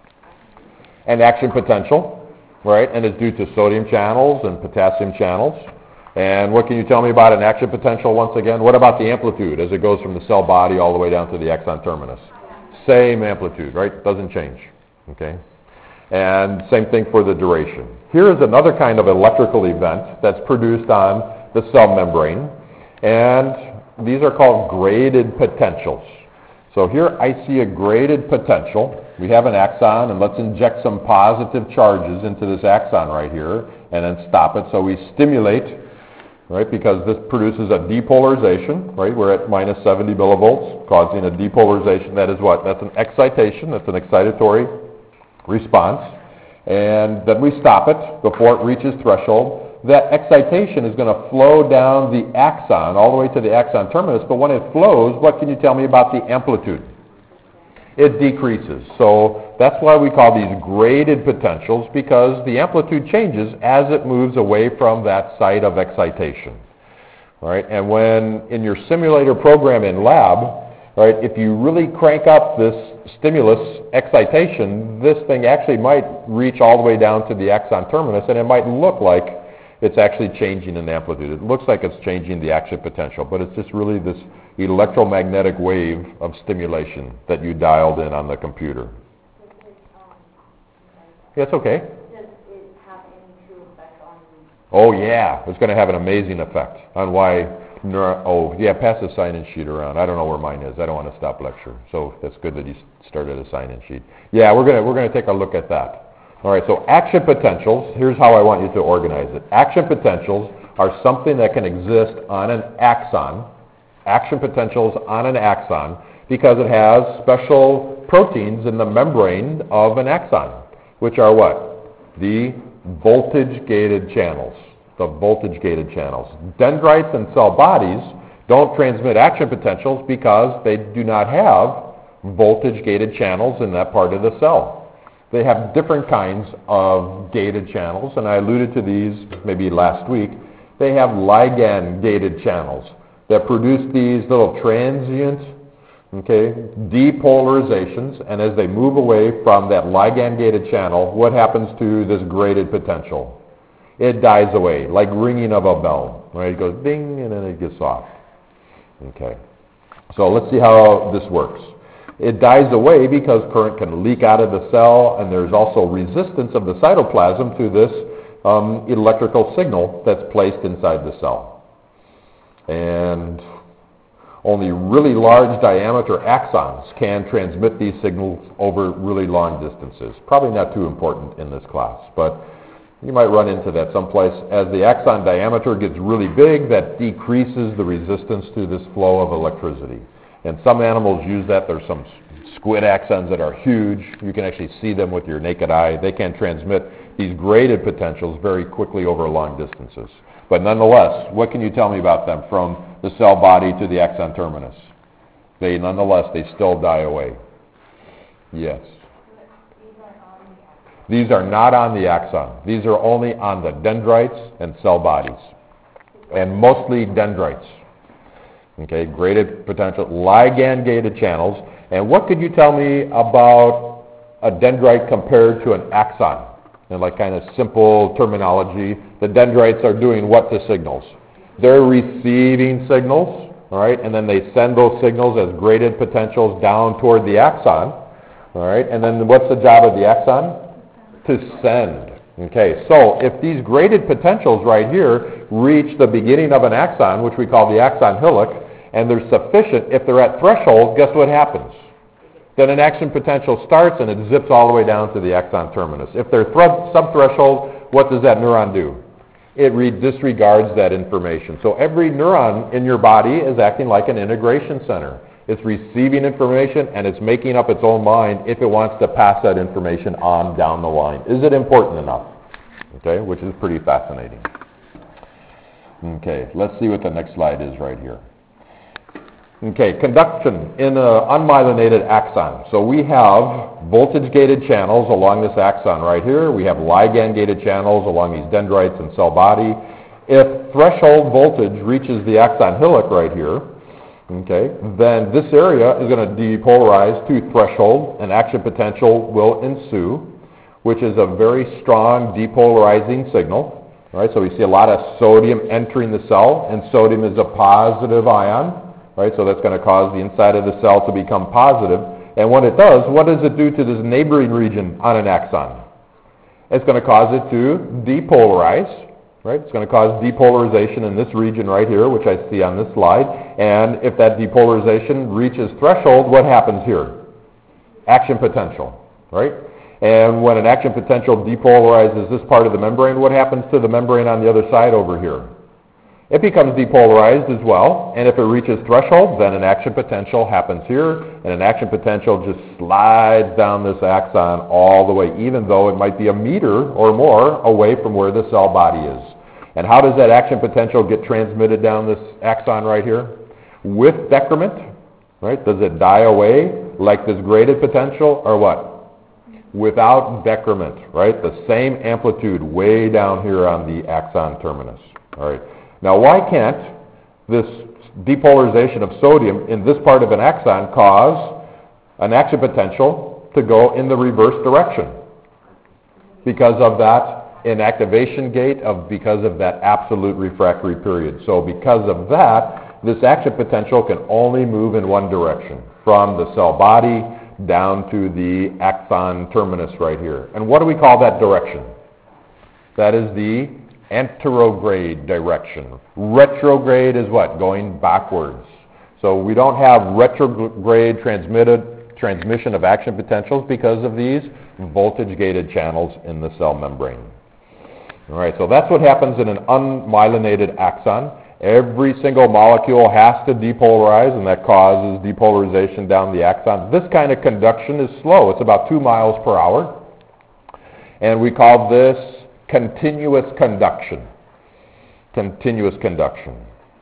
An action potential, right? And it's due to sodium channels and potassium channels. And what can you tell me about an action potential once again? What about the amplitude as it goes from the cell body all the way down to the axon terminus? Same amplitude, right? Doesn't change, okay? And same thing for the duration. Here is another kind of electrical event that's produced on the cell membrane, and these are called graded potentials. So here I see a graded potential. We have an axon, and let's inject some positive charges into this axon right here, and then stop it. So we stimulate, right, because this produces a depolarization, right? We're at minus seventy millivolts, causing a depolarization. That is what? That's an excitation. That's an excitatory response. And then we stop it before it reaches threshold. That excitation is going to flow down the axon all the way to the axon terminus, but when it flows, what can you tell me about the amplitude? It decreases. So that's why we call these graded potentials, because the amplitude changes as it moves away from that site of excitation. Right? And when in your simulator program in lab, right, if you really crank up this stimulus excitation, this thing actually might reach all the way down to the axon terminus, and it might look like it's actually changing in amplitude. It looks like it's changing the action potential, but it's just really this electromagnetic wave of stimulation that you dialed in on the computer. Does it, um, Yeah, it's okay. does it have any true effect on you? Oh yeah, it's going to have an amazing effect on why neuro... Oh, yeah, pass the sign-in sheet around. I don't know where mine is. I don't want to stop lecture. So that's good that you started a sign-in sheet. Yeah, we're going to we're going to take a look at that. All right, so action potentials, here's how I want you to organize it. Action potentials are something that can exist on an axon, action potentials on an axon, because it has special proteins in the membrane of an axon, which are what? The voltage-gated channels. The voltage-gated channels. Dendrites and cell bodies don't transmit action potentials because they do not have voltage-gated channels in that part of the cell. They have different kinds of gated channels, and I alluded to these maybe last week. They have ligand-gated channels that produce these little transient, okay, depolarizations, and as they move away from that ligand-gated channel, what happens to this graded potential? It dies away, like ringing of a bell, right? It goes ding, and then it gets off. Okay, so let's see how this works. It dies away because current can leak out of the cell, and there's also resistance of the cytoplasm to this um, electrical signal that's placed inside the cell. And only really large diameter axons can transmit these signals over really long distances. Probably not too important in this class, but you might run into that someplace. As the axon diameter gets really big, that decreases the resistance to this flow of electricity. And some animals use that. There's some squid axons that are huge. You can actually see them with your naked eye. They can transmit these graded potentials very quickly over long distances. But nonetheless, what can you tell me about them from the cell body to the axon terminus? They, nonetheless, they still die away. Yes. These are not on the axon. These are only on the dendrites and cell bodies, and mostly dendrites. Okay, graded potential, ligand-gated channels. And what could you tell me about a dendrite compared to an axon? In like kind of simple terminology, the dendrites are doing what to signals? They're receiving signals, all right, and then they send those signals as graded potentials down toward the axon, all right, and then what's the job of the axon? To send. Okay, so if these graded potentials right here reach the beginning of an axon, which we call the axon hillock, and they're sufficient, if they're at threshold, guess what happens? Then an action potential starts and it zips all the way down to the axon terminus. If they're thre- subthreshold, what does that neuron do? It re- disregards that information. So every neuron in your body is acting like an integration center. It's receiving information and it's making up its own mind if it wants to pass that information on down the line. Is it important enough? Okay, which is pretty fascinating. Okay, let's see what the next slide is right here. Okay, conduction in an unmyelinated axon. So we have voltage-gated channels along this axon right here. We have ligand-gated channels along these dendrites and cell body. If threshold voltage reaches the axon hillock right here, okay, then this area is going to depolarize to threshold, and action potential will ensue, which is a very strong depolarizing signal. All right, so we see a lot of sodium entering the cell, and sodium is a positive ion. Right, so that's going to cause the inside of the cell to become positive. And when it does, what does it do to this neighboring region on an axon? It's going to cause it to depolarize. Right? It's going to cause depolarization in this region right here, which I see on this slide. And if that depolarization reaches threshold, what happens here? Action potential. Right? And when an action potential depolarizes this part of the membrane, what happens to the membrane on the other side over here? It becomes depolarized as well, and if it reaches threshold, then an action potential happens here, and an action potential just slides down this axon all the way, even though it might be a meter or more away from where the cell body is. And how does that action potential get transmitted down this axon right here? With decrement, right? Does it die away? like this graded potential, or what? Without decrement, right? The same amplitude way down here on the axon terminus. All right. Now, why can't this depolarization of sodium in this part of an axon cause an action potential to go in the reverse direction? Because of that inactivation gate, of because of that absolute refractory period. So because of that, this action potential can only move in one direction, from the cell body down to the axon terminus right here. And what do we call that direction? That is the anterograde direction. Retrograde is what? Going backwards. So we don't have retrograde transmitted transmission of action potentials because of these voltage-gated channels in the cell membrane. All right, so that's what happens in an unmyelinated axon. Every single molecule has to depolarize, and that causes depolarization down the axon. This kind of conduction is slow. It's about two miles per hour. And we call this continuous conduction. Continuous conduction.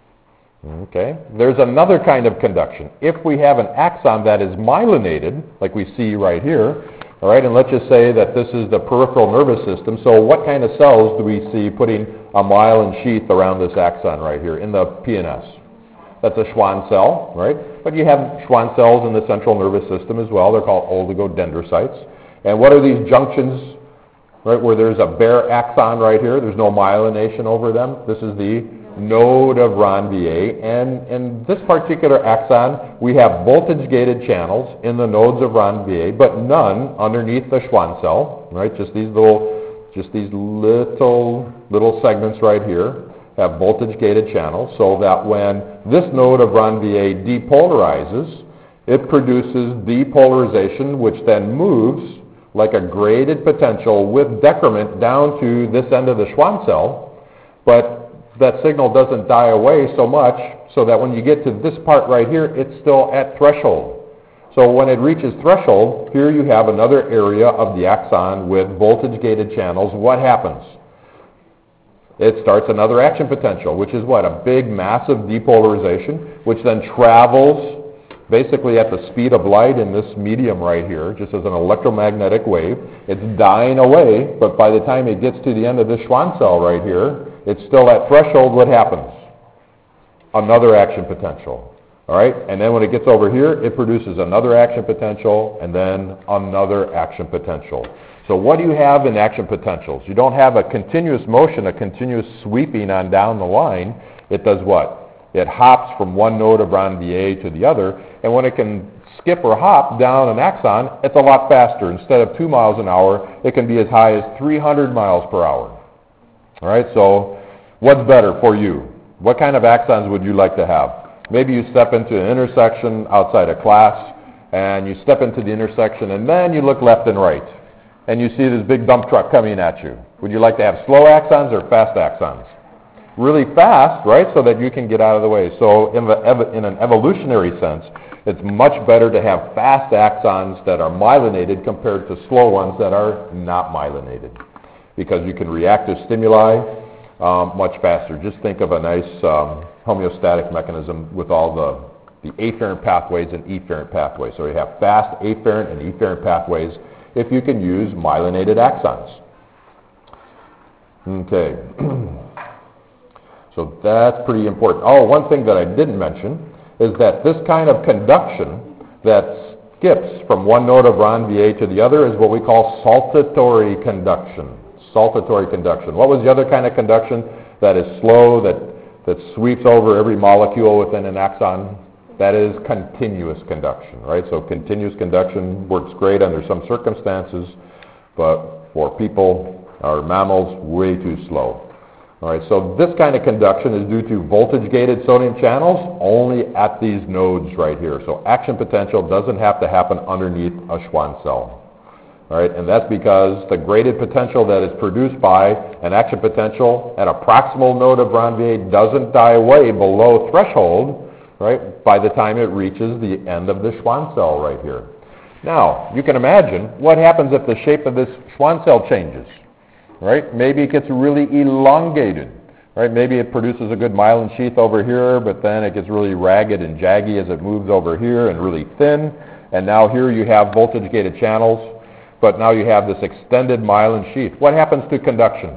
Okay. There's another kind of conduction. If we have an axon that is myelinated, like we see right here, all right, and let's just say that this is the peripheral nervous system. So what kind of cells do we see putting a myelin sheath around this axon right here in the P N S? That's a Schwann cell, right? But you have Schwann cells in the central nervous system as well. They're called oligodendrocytes. And what are these junctions, right, where there's a bare axon right here? There's no myelination over them. This is the node of Ranvier, and in this particular axon, we have voltage-gated channels in the nodes of Ranvier, but none underneath the Schwann cell, right? Just these little, just these little, little segments right here have voltage-gated channels, so that when this node of Ranvier depolarizes, it produces depolarization, which then moves like a graded potential with decrement down to this end of the Schwann cell, but that signal doesn't die away so much so that when you get to this part right here, it's still at threshold. So when it reaches threshold, here you have another area of the axon with voltage-gated channels. What happens? It starts another action potential, which is what? A big, massive depolarization, which then travels basically at the speed of light in this medium right here, just as an electromagnetic wave. It's dying away, but by the time it gets to the end of this Schwann cell right here, it's still at threshold. What happens? Another action potential. All right? And then when it gets over here, it produces another action potential and then another action potential. So what do you have in action potentials? You don't have a continuous motion, a continuous sweeping on down the line. It does what? It hops from one node of Ranvier to the other, and when it can skip or hop down an axon, it's a lot faster. Instead of two miles an hour, it can be as high as three hundred miles per hour. All right, so what's better for you? What kind of axons would you like to have? Maybe you step into an intersection outside a class, and you step into the intersection, and then you look left and right, and you see this big dump truck coming at you. Would you like to have slow axons or fast axons? Really fast, right, so that you can get out of the way. So in, the ev- in an evolutionary sense, it's much better to have fast axons that are myelinated compared to slow ones that are not myelinated, because you can react to stimuli um, much faster. Just think of a nice um, homeostatic mechanism with all the, the afferent pathways and efferent pathways. So you have fast afferent and efferent pathways if you can use myelinated axons. Okay. So that's pretty important. Oh, one thing that I didn't mention is that this kind of conduction that skips from one node of Ranvier to the other is what we call saltatory conduction. Saltatory conduction. What was the other kind of conduction that is slow, that, that sweeps over every molecule within an axon? That is continuous conduction, right? So continuous conduction works great under some circumstances, but for people or mammals, way too slow. All right, so this kind of conduction is due to voltage-gated sodium channels only at these nodes right here. So action potential doesn't have to happen underneath a Schwann cell. All right, and that's because the graded potential that is produced by an action potential at a proximal node of Ranvier doesn't die away below threshold, right, by the time it reaches the end of the Schwann cell right here. Now, you can imagine what happens if the shape of this Schwann cell changes. Right? Maybe it gets really elongated. Right? Maybe it produces a good myelin sheath over here, but then it gets really ragged and jaggy as it moves over here and really thin. and now here you have voltage-gated channels, but now you have this extended myelin sheath. What happens to conduction?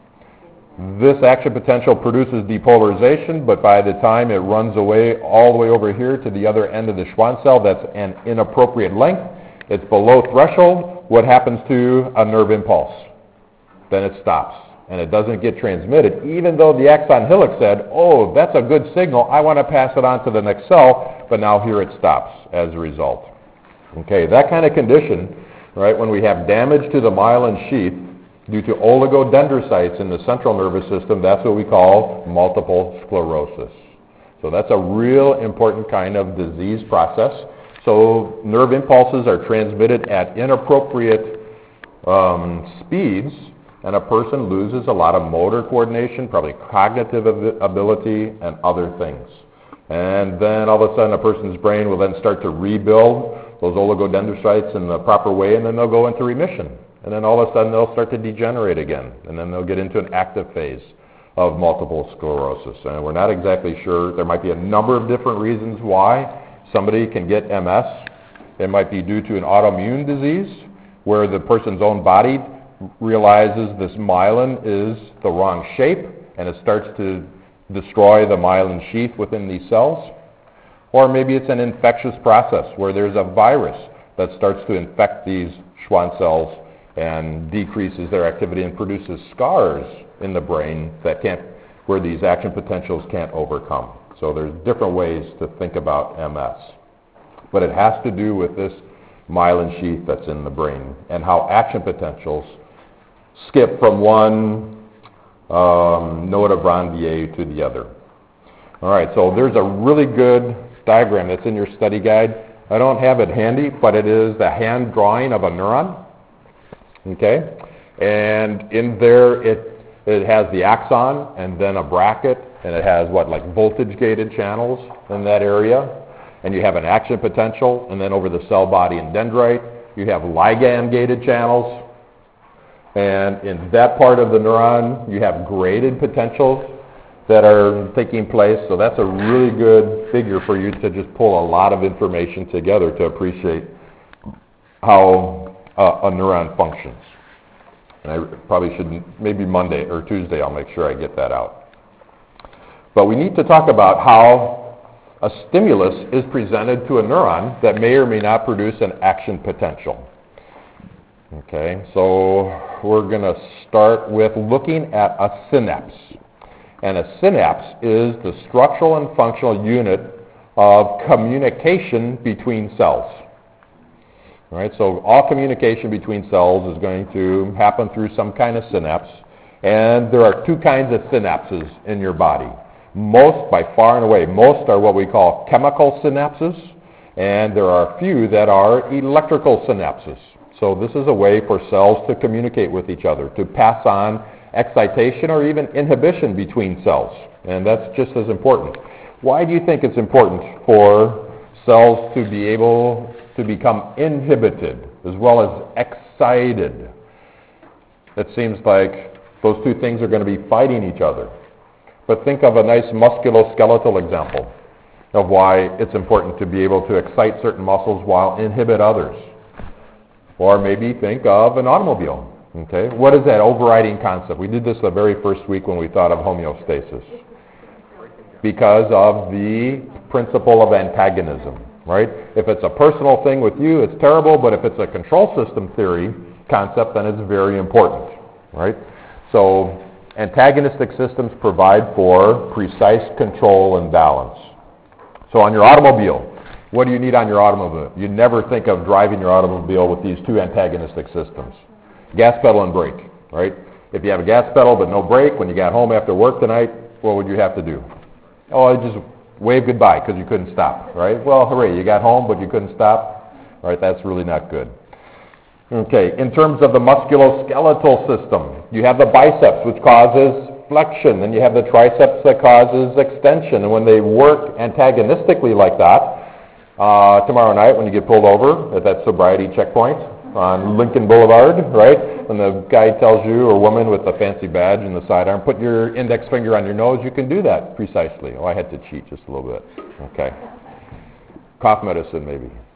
This action potential produces depolarization, but by the time it runs away all the way over here to the other end of the Schwann cell, that's an inappropriate length. It's below threshold. What happens to a nerve impulse? Then it stops, and it doesn't get transmitted, even though the axon hillock said, oh, that's a good signal, I want to pass it on to the next cell, but now here it stops as a result. Okay, that kind of condition, right, when we have damage to the myelin sheath due to oligodendrocytes in the central nervous system, that's what we call multiple sclerosis. So that's a real important kind of disease process. So nerve impulses are transmitted at inappropriate um, speeds, and a person loses a lot of motor coordination, probably cognitive ab- ability, and other things. And then all of a sudden a person's brain will then start to rebuild those oligodendrocytes in the proper way, and then they'll go into remission. And then all of a sudden they'll start to degenerate again, and then they'll get into an active phase of multiple sclerosis. And we're not exactly sure. There might be a number of different reasons why somebody can get M S. It might be due to an autoimmune disease where the person's own body realizes this myelin is the wrong shape, and it starts to destroy the myelin sheath within these cells. Or maybe it's an infectious process where there's a virus that starts to infect these Schwann cells and decreases their activity and produces scars in the brain that can't, where these action potentials can't overcome. So there's different ways to think about M S. But it has to do with this myelin sheath that's in the brain and how action potentials skip from one um, node of Ranvier to the other. All right, so there's a really good diagram that's in your study guide. I don't have it handy, but it is the hand drawing of a neuron. Okay, and in there it it has the axon and then a bracket, and it has what, like voltage-gated channels in that area, and you have an action potential, and then over the cell body and dendrite you have ligand-gated channels, and in that part of the neuron you have graded potentials that are taking place. So that's a really good figure for you to just pull a lot of information together to appreciate how Uh, a neuron functions. And I probably should, maybe Monday or Tuesday, I'll make sure I get that out. But we need to talk about how a stimulus is presented to a neuron that may or may not produce an action potential. Okay, so we're going to start with looking at a synapse. And a synapse is the structural and functional unit of communication between cells. All right, so all communication between cells is going to happen through some kind of synapse, and there are two kinds of synapses in your body. Most, by far and away, most are what we call chemical synapses, and there are a few that are electrical synapses. So this is a way for cells to communicate with each other, to pass on excitation or even inhibition between cells, and that's just as important. Why do you think it's important for cells to be able to become inhibited as well as excited? It seems like those two things are going to be fighting each other. But think of a nice musculoskeletal example of why it's important to be able to excite certain muscles while inhibit others. Or maybe think of an automobile. Okay, what is that overriding concept? We did this the very first week when we thought of homeostasis. Because of the principle of antagonism. Right? If it's a personal thing with you, it's terrible, but if it's a control system theory concept, then it's very important. Right? So antagonistic systems provide for precise control and balance. So on your automobile, what do you need on your automobile? You never think of driving your automobile with these two antagonistic systems. Gas pedal and brake. Right? If you have a gas pedal but no brake, when you got home after work tonight, what would you have to do? Oh, I just wave goodbye because you couldn't stop, right? Well, hooray, you got home, but you couldn't stop. All right, that's really not good. Okay, in terms of the musculoskeletal system, you have the biceps, which causes flexion, and you have the triceps that causes extension. And when they work antagonistically like that, uh, tomorrow night when you get pulled over at that sobriety checkpoint on Lincoln Boulevard, right, when the guy tells you, or woman with a fancy badge in the sidearm, put your index finger on your nose, you can do that precisely. Oh, I had to cheat just a little bit. Okay. Cough medicine, maybe.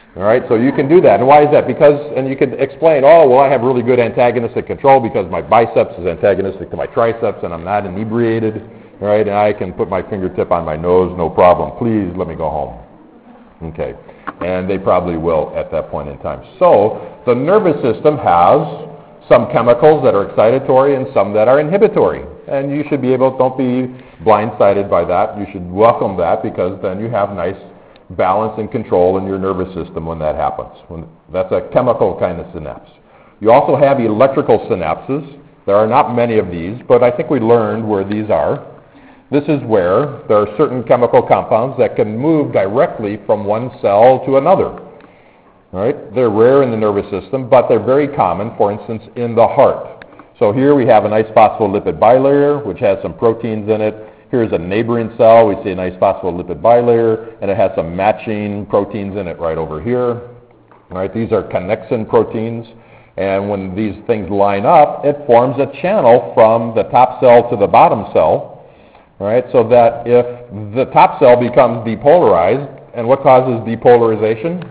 All right, so you can do that. And why is that? Because, and you can explain, oh, well, I have really good antagonistic control because my biceps is antagonistic to my triceps and I'm not inebriated, right? And I can put my fingertip on my nose, no problem. Please let me go home. Okay, and they probably will at that point in time. So the nervous system has some chemicals that are excitatory and some that are inhibitory. And you should be able, don't be blindsided by that. You should welcome that because then you have nice balance and control in your nervous system when that happens. When, that's a chemical kind of synapse. You also have electrical synapses. There are not many of these, but I think we learned where these are. This is where there are certain chemical compounds that can move directly from one cell to another. All right? They're rare in the nervous system, but they're very common, for instance, in the heart. So here we have a nice phospholipid bilayer, which has some proteins in it. Here's a neighboring cell. We see a nice phospholipid bilayer, and it has some matching proteins in it right over here. All right? These are connexin proteins, and when these things line up, it forms a channel from the top cell to the bottom cell. All right, so that if the top cell becomes depolarized, and what causes depolarization?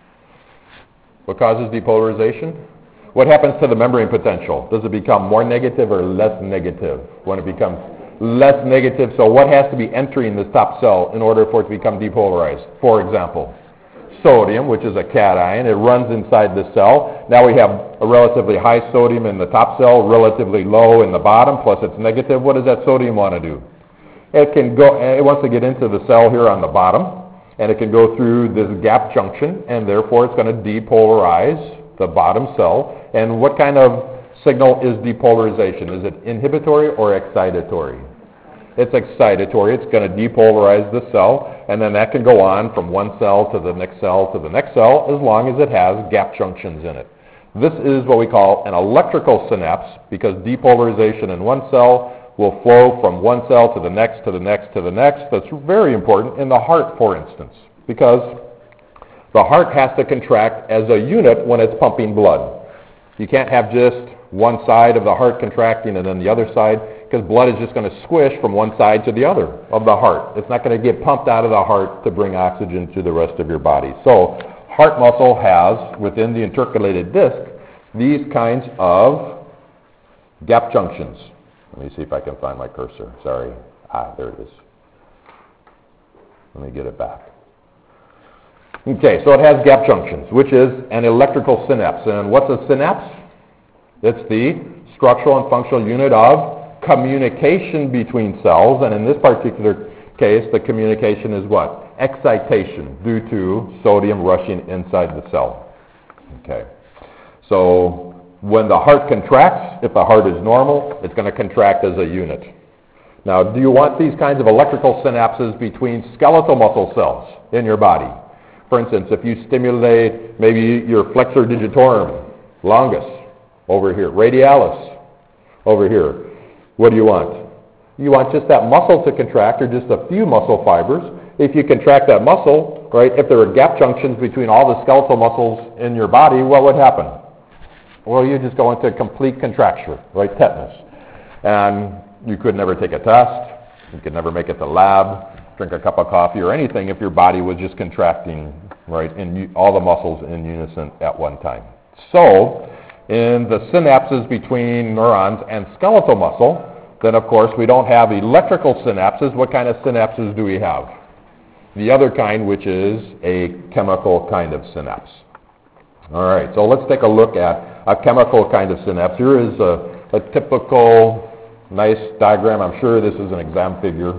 What causes depolarization? What happens to the membrane potential? Does it become more negative or less negative when it becomes less negative? So what has to be entering this top cell in order for it to become depolarized? For example, sodium, which is a cation. It runs inside the cell. Now we have a relatively high sodium in the top cell, relatively low in the bottom, plus it's negative. What does that sodium want to do? It can go, it wants to get into the cell here on the bottom, and it can go through this gap junction, and therefore it's going to depolarize the bottom cell. And what kind of signal is depolarization? Is it inhibitory or excitatory? It's excitatory. It's going to depolarize the cell, and then that can go on from one cell to the next cell to the next cell as long as it has gap junctions in it. This is what we call an electrical synapse, because depolarization in one cell will flow from one cell to the next, to the next, to the next. That's very important in the heart, for instance, because the heart has to contract as a unit when it's pumping blood. You can't have just one side of the heart contracting and then the other side, because blood is just going to squish from one side to the other of the heart. It's not going to get pumped out of the heart to bring oxygen to the rest of your body. So heart muscle has, within the intercalated disc, these kinds of gap junctions. Let me see if I can find my cursor. Sorry. Ah, there it is. Let me get it back. Okay, so it has gap junctions, which is an electrical synapse. And what's a synapse? It's the structural and functional unit of communication between cells. And in this particular case, the communication is what? Excitation, due to sodium rushing inside the cell. Okay. So when the heart contracts, if the heart is normal, it's going to contract as a unit. Now, do you want these kinds of electrical synapses between skeletal muscle cells in your body? For instance, if you stimulate maybe your flexor digitorum longus over here, radialis over here, what do you want? You want just that muscle to contract, or just a few muscle fibers. If you contract that muscle, right, if there are gap junctions between all the skeletal muscles in your body, what would happen? Well, you just go into complete contracture, right, tetanus. And you could never take a test. You could never make it to the lab, drink a cup of coffee or anything if your body was just contracting, right, in all the muscles in unison at one time. So, in the synapses between neurons and skeletal muscle, then of course we don't have electrical synapses. What kind of synapses do we have? The other kind, which is a chemical kind of synapse. All right, so let's take a look at a chemical kind of synapse. Here is a, a typical nice diagram. I'm sure this is an exam figure.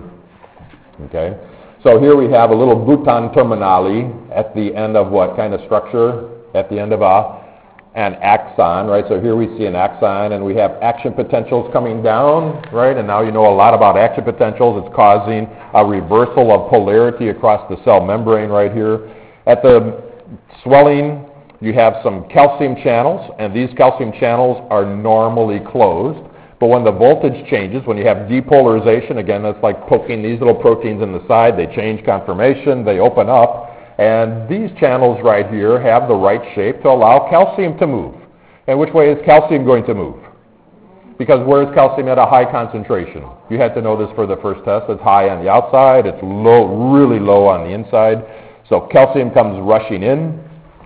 Okay, so here we have a little Bouton terminale at the end of what kind of structure? At the end of a, an axon, right? So here we see an axon, and we have action potentials coming down, right? And now you know a lot about action potentials. It's causing a reversal of polarity across the cell membrane right here. At the swelling, you have some calcium channels, and these calcium channels are normally closed. But when the voltage changes, when you have depolarization, again, that's like poking these little proteins in the side. They change conformation, they open up, and these channels right here have the right shape to allow calcium to move. And which way is calcium going to move? Because where is calcium at a high concentration? You had to know this for the first test. It's high on the outside. It's low, really low on the inside. So calcium comes rushing in.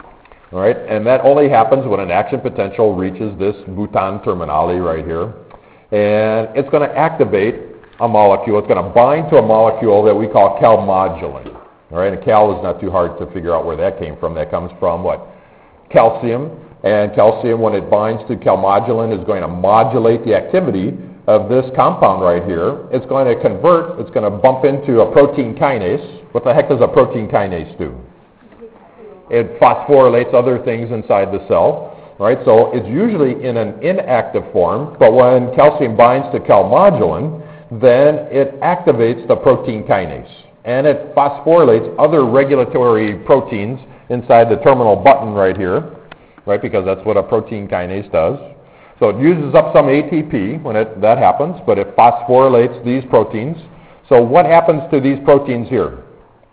All right, and that only happens when an action potential reaches this Bhutan terminale right here. And it's going to activate a molecule. It's going to bind to a molecule that we call calmodulin. All right, and cal is not too hard to figure out where that came from. That comes from what? Calcium. And calcium, when it binds to calmodulin, is going to modulate the activity of this compound right here. It's going to convert, it's going to bump into a protein kinase. What the heck does a protein kinase do? It phosphorylates other things inside the cell. Right? So it's usually in an inactive form, but when calcium binds to calmodulin, then it activates the protein kinase. And it phosphorylates other regulatory proteins inside the terminal button right here, right? Because that's what a protein kinase does. So it uses up some A T P when it, that happens, but it phosphorylates these proteins. So what happens to these proteins here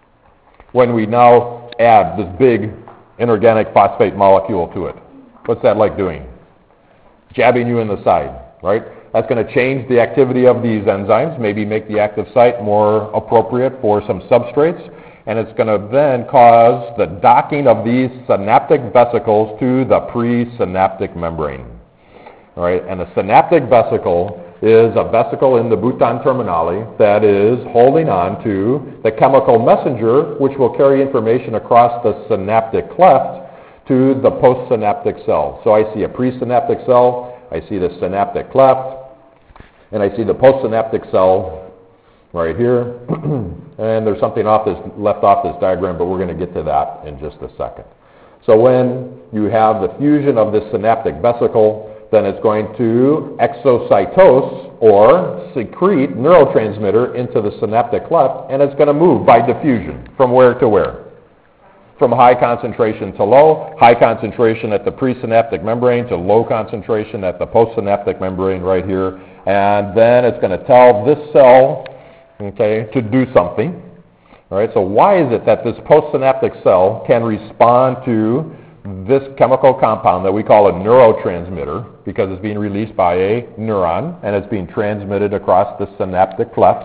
when we now add this big inorganic phosphate molecule to it? What's that like doing? Jabbing you in the side, right? That's going to change the activity of these enzymes, maybe make the active site more appropriate for some substrates, and it's going to then cause the docking of these synaptic vesicles to the presynaptic membrane. All right, and a synaptic vesicle is a vesicle in the Bhutan terminale that is holding on to the chemical messenger, which will carry information across the synaptic cleft to the postsynaptic cell. So I see a presynaptic cell, I see the synaptic cleft, and I see the postsynaptic cell right here. And there's something off this, left off this diagram, but we're going to get to that in just a second. So when you have the fusion of this synaptic vesicle, then it's going to exocytose or secrete neurotransmitter into the synaptic cleft, and it's going to move by diffusion from where to where? From high concentration to low, high concentration at the presynaptic membrane to low concentration at the postsynaptic membrane right here. And then it's going to tell this cell, okay, to do something. All right, so why is it that this postsynaptic cell can respond to this chemical compound that we call a neurotransmitter, because it's being released by a neuron and it's being transmitted across the synaptic cleft?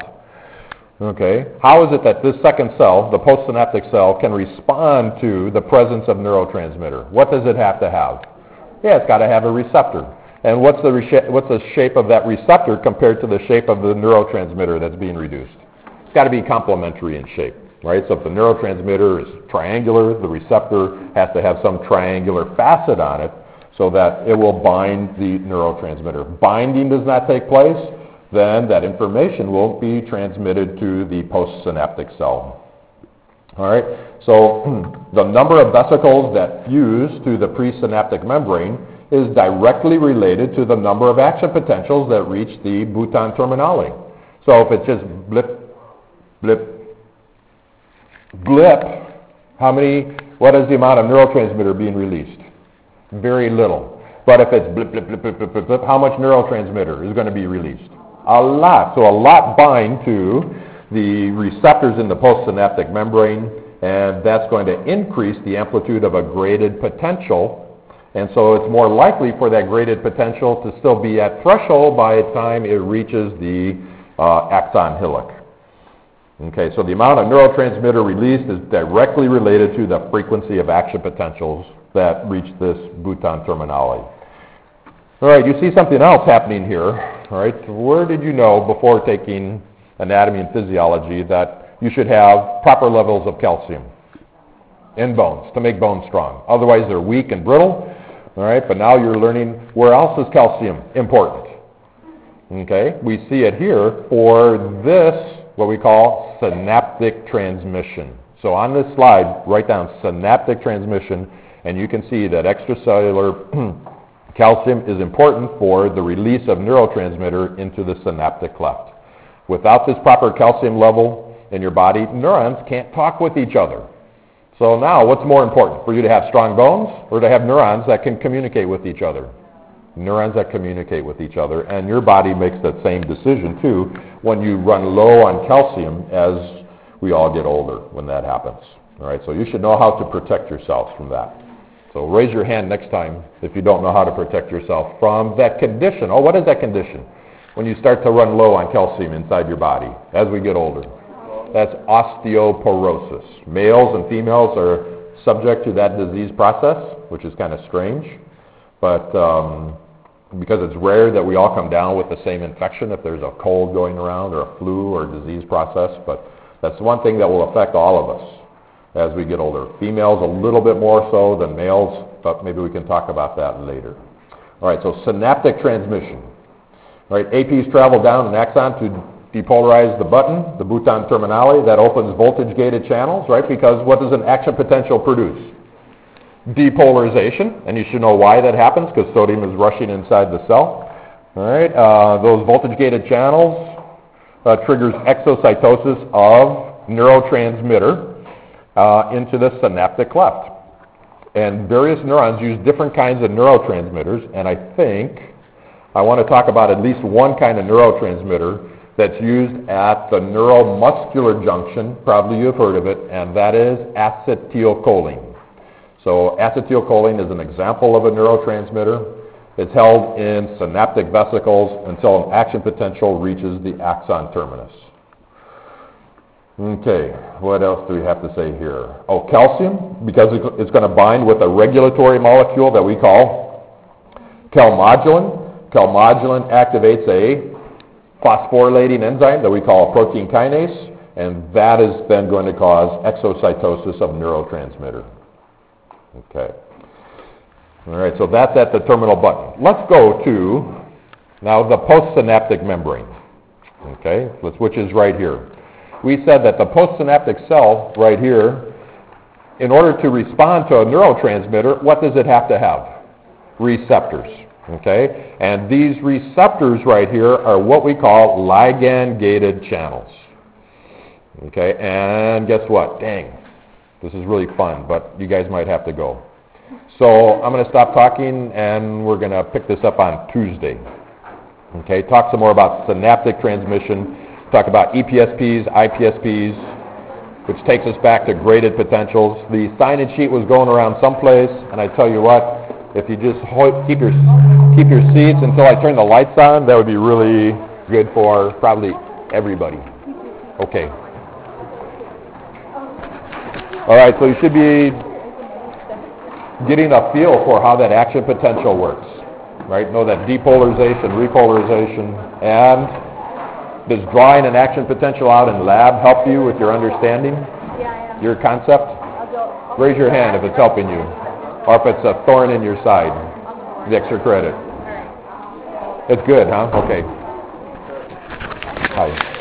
Okay, how is it that this second cell, the postsynaptic cell, can respond to the presence of neurotransmitter? What does it have to have? Yeah, it's got to have a receptor. And what's the, resha- what's the shape of that receptor compared to the shape of the neurotransmitter that's being reduced? It's got to be complementary in shape, right? So if the neurotransmitter is triangular, the receptor has to have some triangular facet on it so that it will bind the neurotransmitter. Binding does not take place, then that information will be transmitted to the postsynaptic cell. All right, so the number of vesicles that fuse to the presynaptic membrane is directly related to the number of action potentials that reach the Bhutan terminale. So if it's just blip, blip, blip, how many, what is the amount of neurotransmitter being released? Very little. But if it's blip, blip, blip, blip, blip, blip, blip, how much neurotransmitter is going to be released? A lot. So a lot bind to the receptors in the postsynaptic membrane, and that's going to increase the amplitude of a graded potential. And so it's more likely for that graded potential to still be at threshold by the time it reaches the uh, axon hillock. Okay, so the amount of neurotransmitter released is directly related to the frequency of action potentials that reach this Bhutan terminale. All right, you see something else happening here. All right, where did you know before taking anatomy and physiology that you should have proper levels of calcium in bones to make bones strong? Otherwise, they're weak and brittle. All right, but now you're learning where else is calcium important. Okay, we see it here for this, what we call synaptic transmission. So on this slide, write down synaptic transmission, and you can see that extracellular calcium is important for the release of neurotransmitter into the synaptic cleft. Without this proper calcium level in your body, neurons can't talk with each other. So now, what's more important, for you to have strong bones or to have neurons that can communicate with each other? Neurons that communicate with each other, and your body makes that same decision too when you run low on calcium as we all get older when that happens. All right, so you should know how to protect yourself from that. So raise your hand next time if you don't know how to protect yourself from that condition. Oh, what is that condition? When you start to run low on calcium inside your body as we get older. That's osteoporosis. Males and females are subject to that disease process, which is kind of strange. But um, because it's rare that we all come down with the same infection if there's a cold going around or a flu or disease process. But that's one thing that will affect all of us as we get older. Females a little bit more so than males, but maybe we can talk about that later. All right, so synaptic transmission. All right, A Ps travel down an axon to depolarize the button, the Bouton terminale, that opens voltage-gated channels, right? Because what does an action potential produce? Depolarization, and you should know why that happens, because sodium is rushing inside the cell. All right, uh, those voltage-gated channels uh, triggers exocytosis of neurotransmitter uh, into the synaptic cleft. And various neurons use different kinds of neurotransmitters, and I think I want to talk about at least one kind of neurotransmitter that's used at the neuromuscular junction. Probably you've heard of it, and that is acetylcholine. So acetylcholine is an example of a neurotransmitter. It's held in synaptic vesicles until an action potential reaches the axon terminus. Okay, what else do we have to say here? Oh, calcium, because it's going to bind with a regulatory molecule that we call calmodulin. Calmodulin activates a phosphorylating enzyme that we call a protein kinase, and that is then going to cause exocytosis of neurotransmitter. Okay. All right, so that's at the terminal button. Let's go to, now, the postsynaptic membrane, okay, which is right here. We said that the postsynaptic cell right here, in order to respond to a neurotransmitter, what does it have to have? Receptors, okay? And these receptors right here are what we call ligand-gated channels, okay? And guess what? Dang, this is really fun, but you guys might have to go. So I'm going to stop talking, and we're going to pick this up on Tuesday. Okay, talk some more about synaptic transmission, talk about E P S Ps, I P S Ps, which takes us back to graded potentials. The sign-in sheet was going around someplace, and I tell you what, if you just hold, keep your keep your seats until I turn the lights on, that would be really good for probably everybody. Okay. All right, so you should be getting a feel for how that action potential works, right? Know that depolarization, repolarization, and does drawing an action potential out in lab help you with your understanding, Yeah, your concept? I'll go. Raise your hand if it's helping you, or if it's a thorn in your side, the extra credit. It's good, huh? Okay. Hi.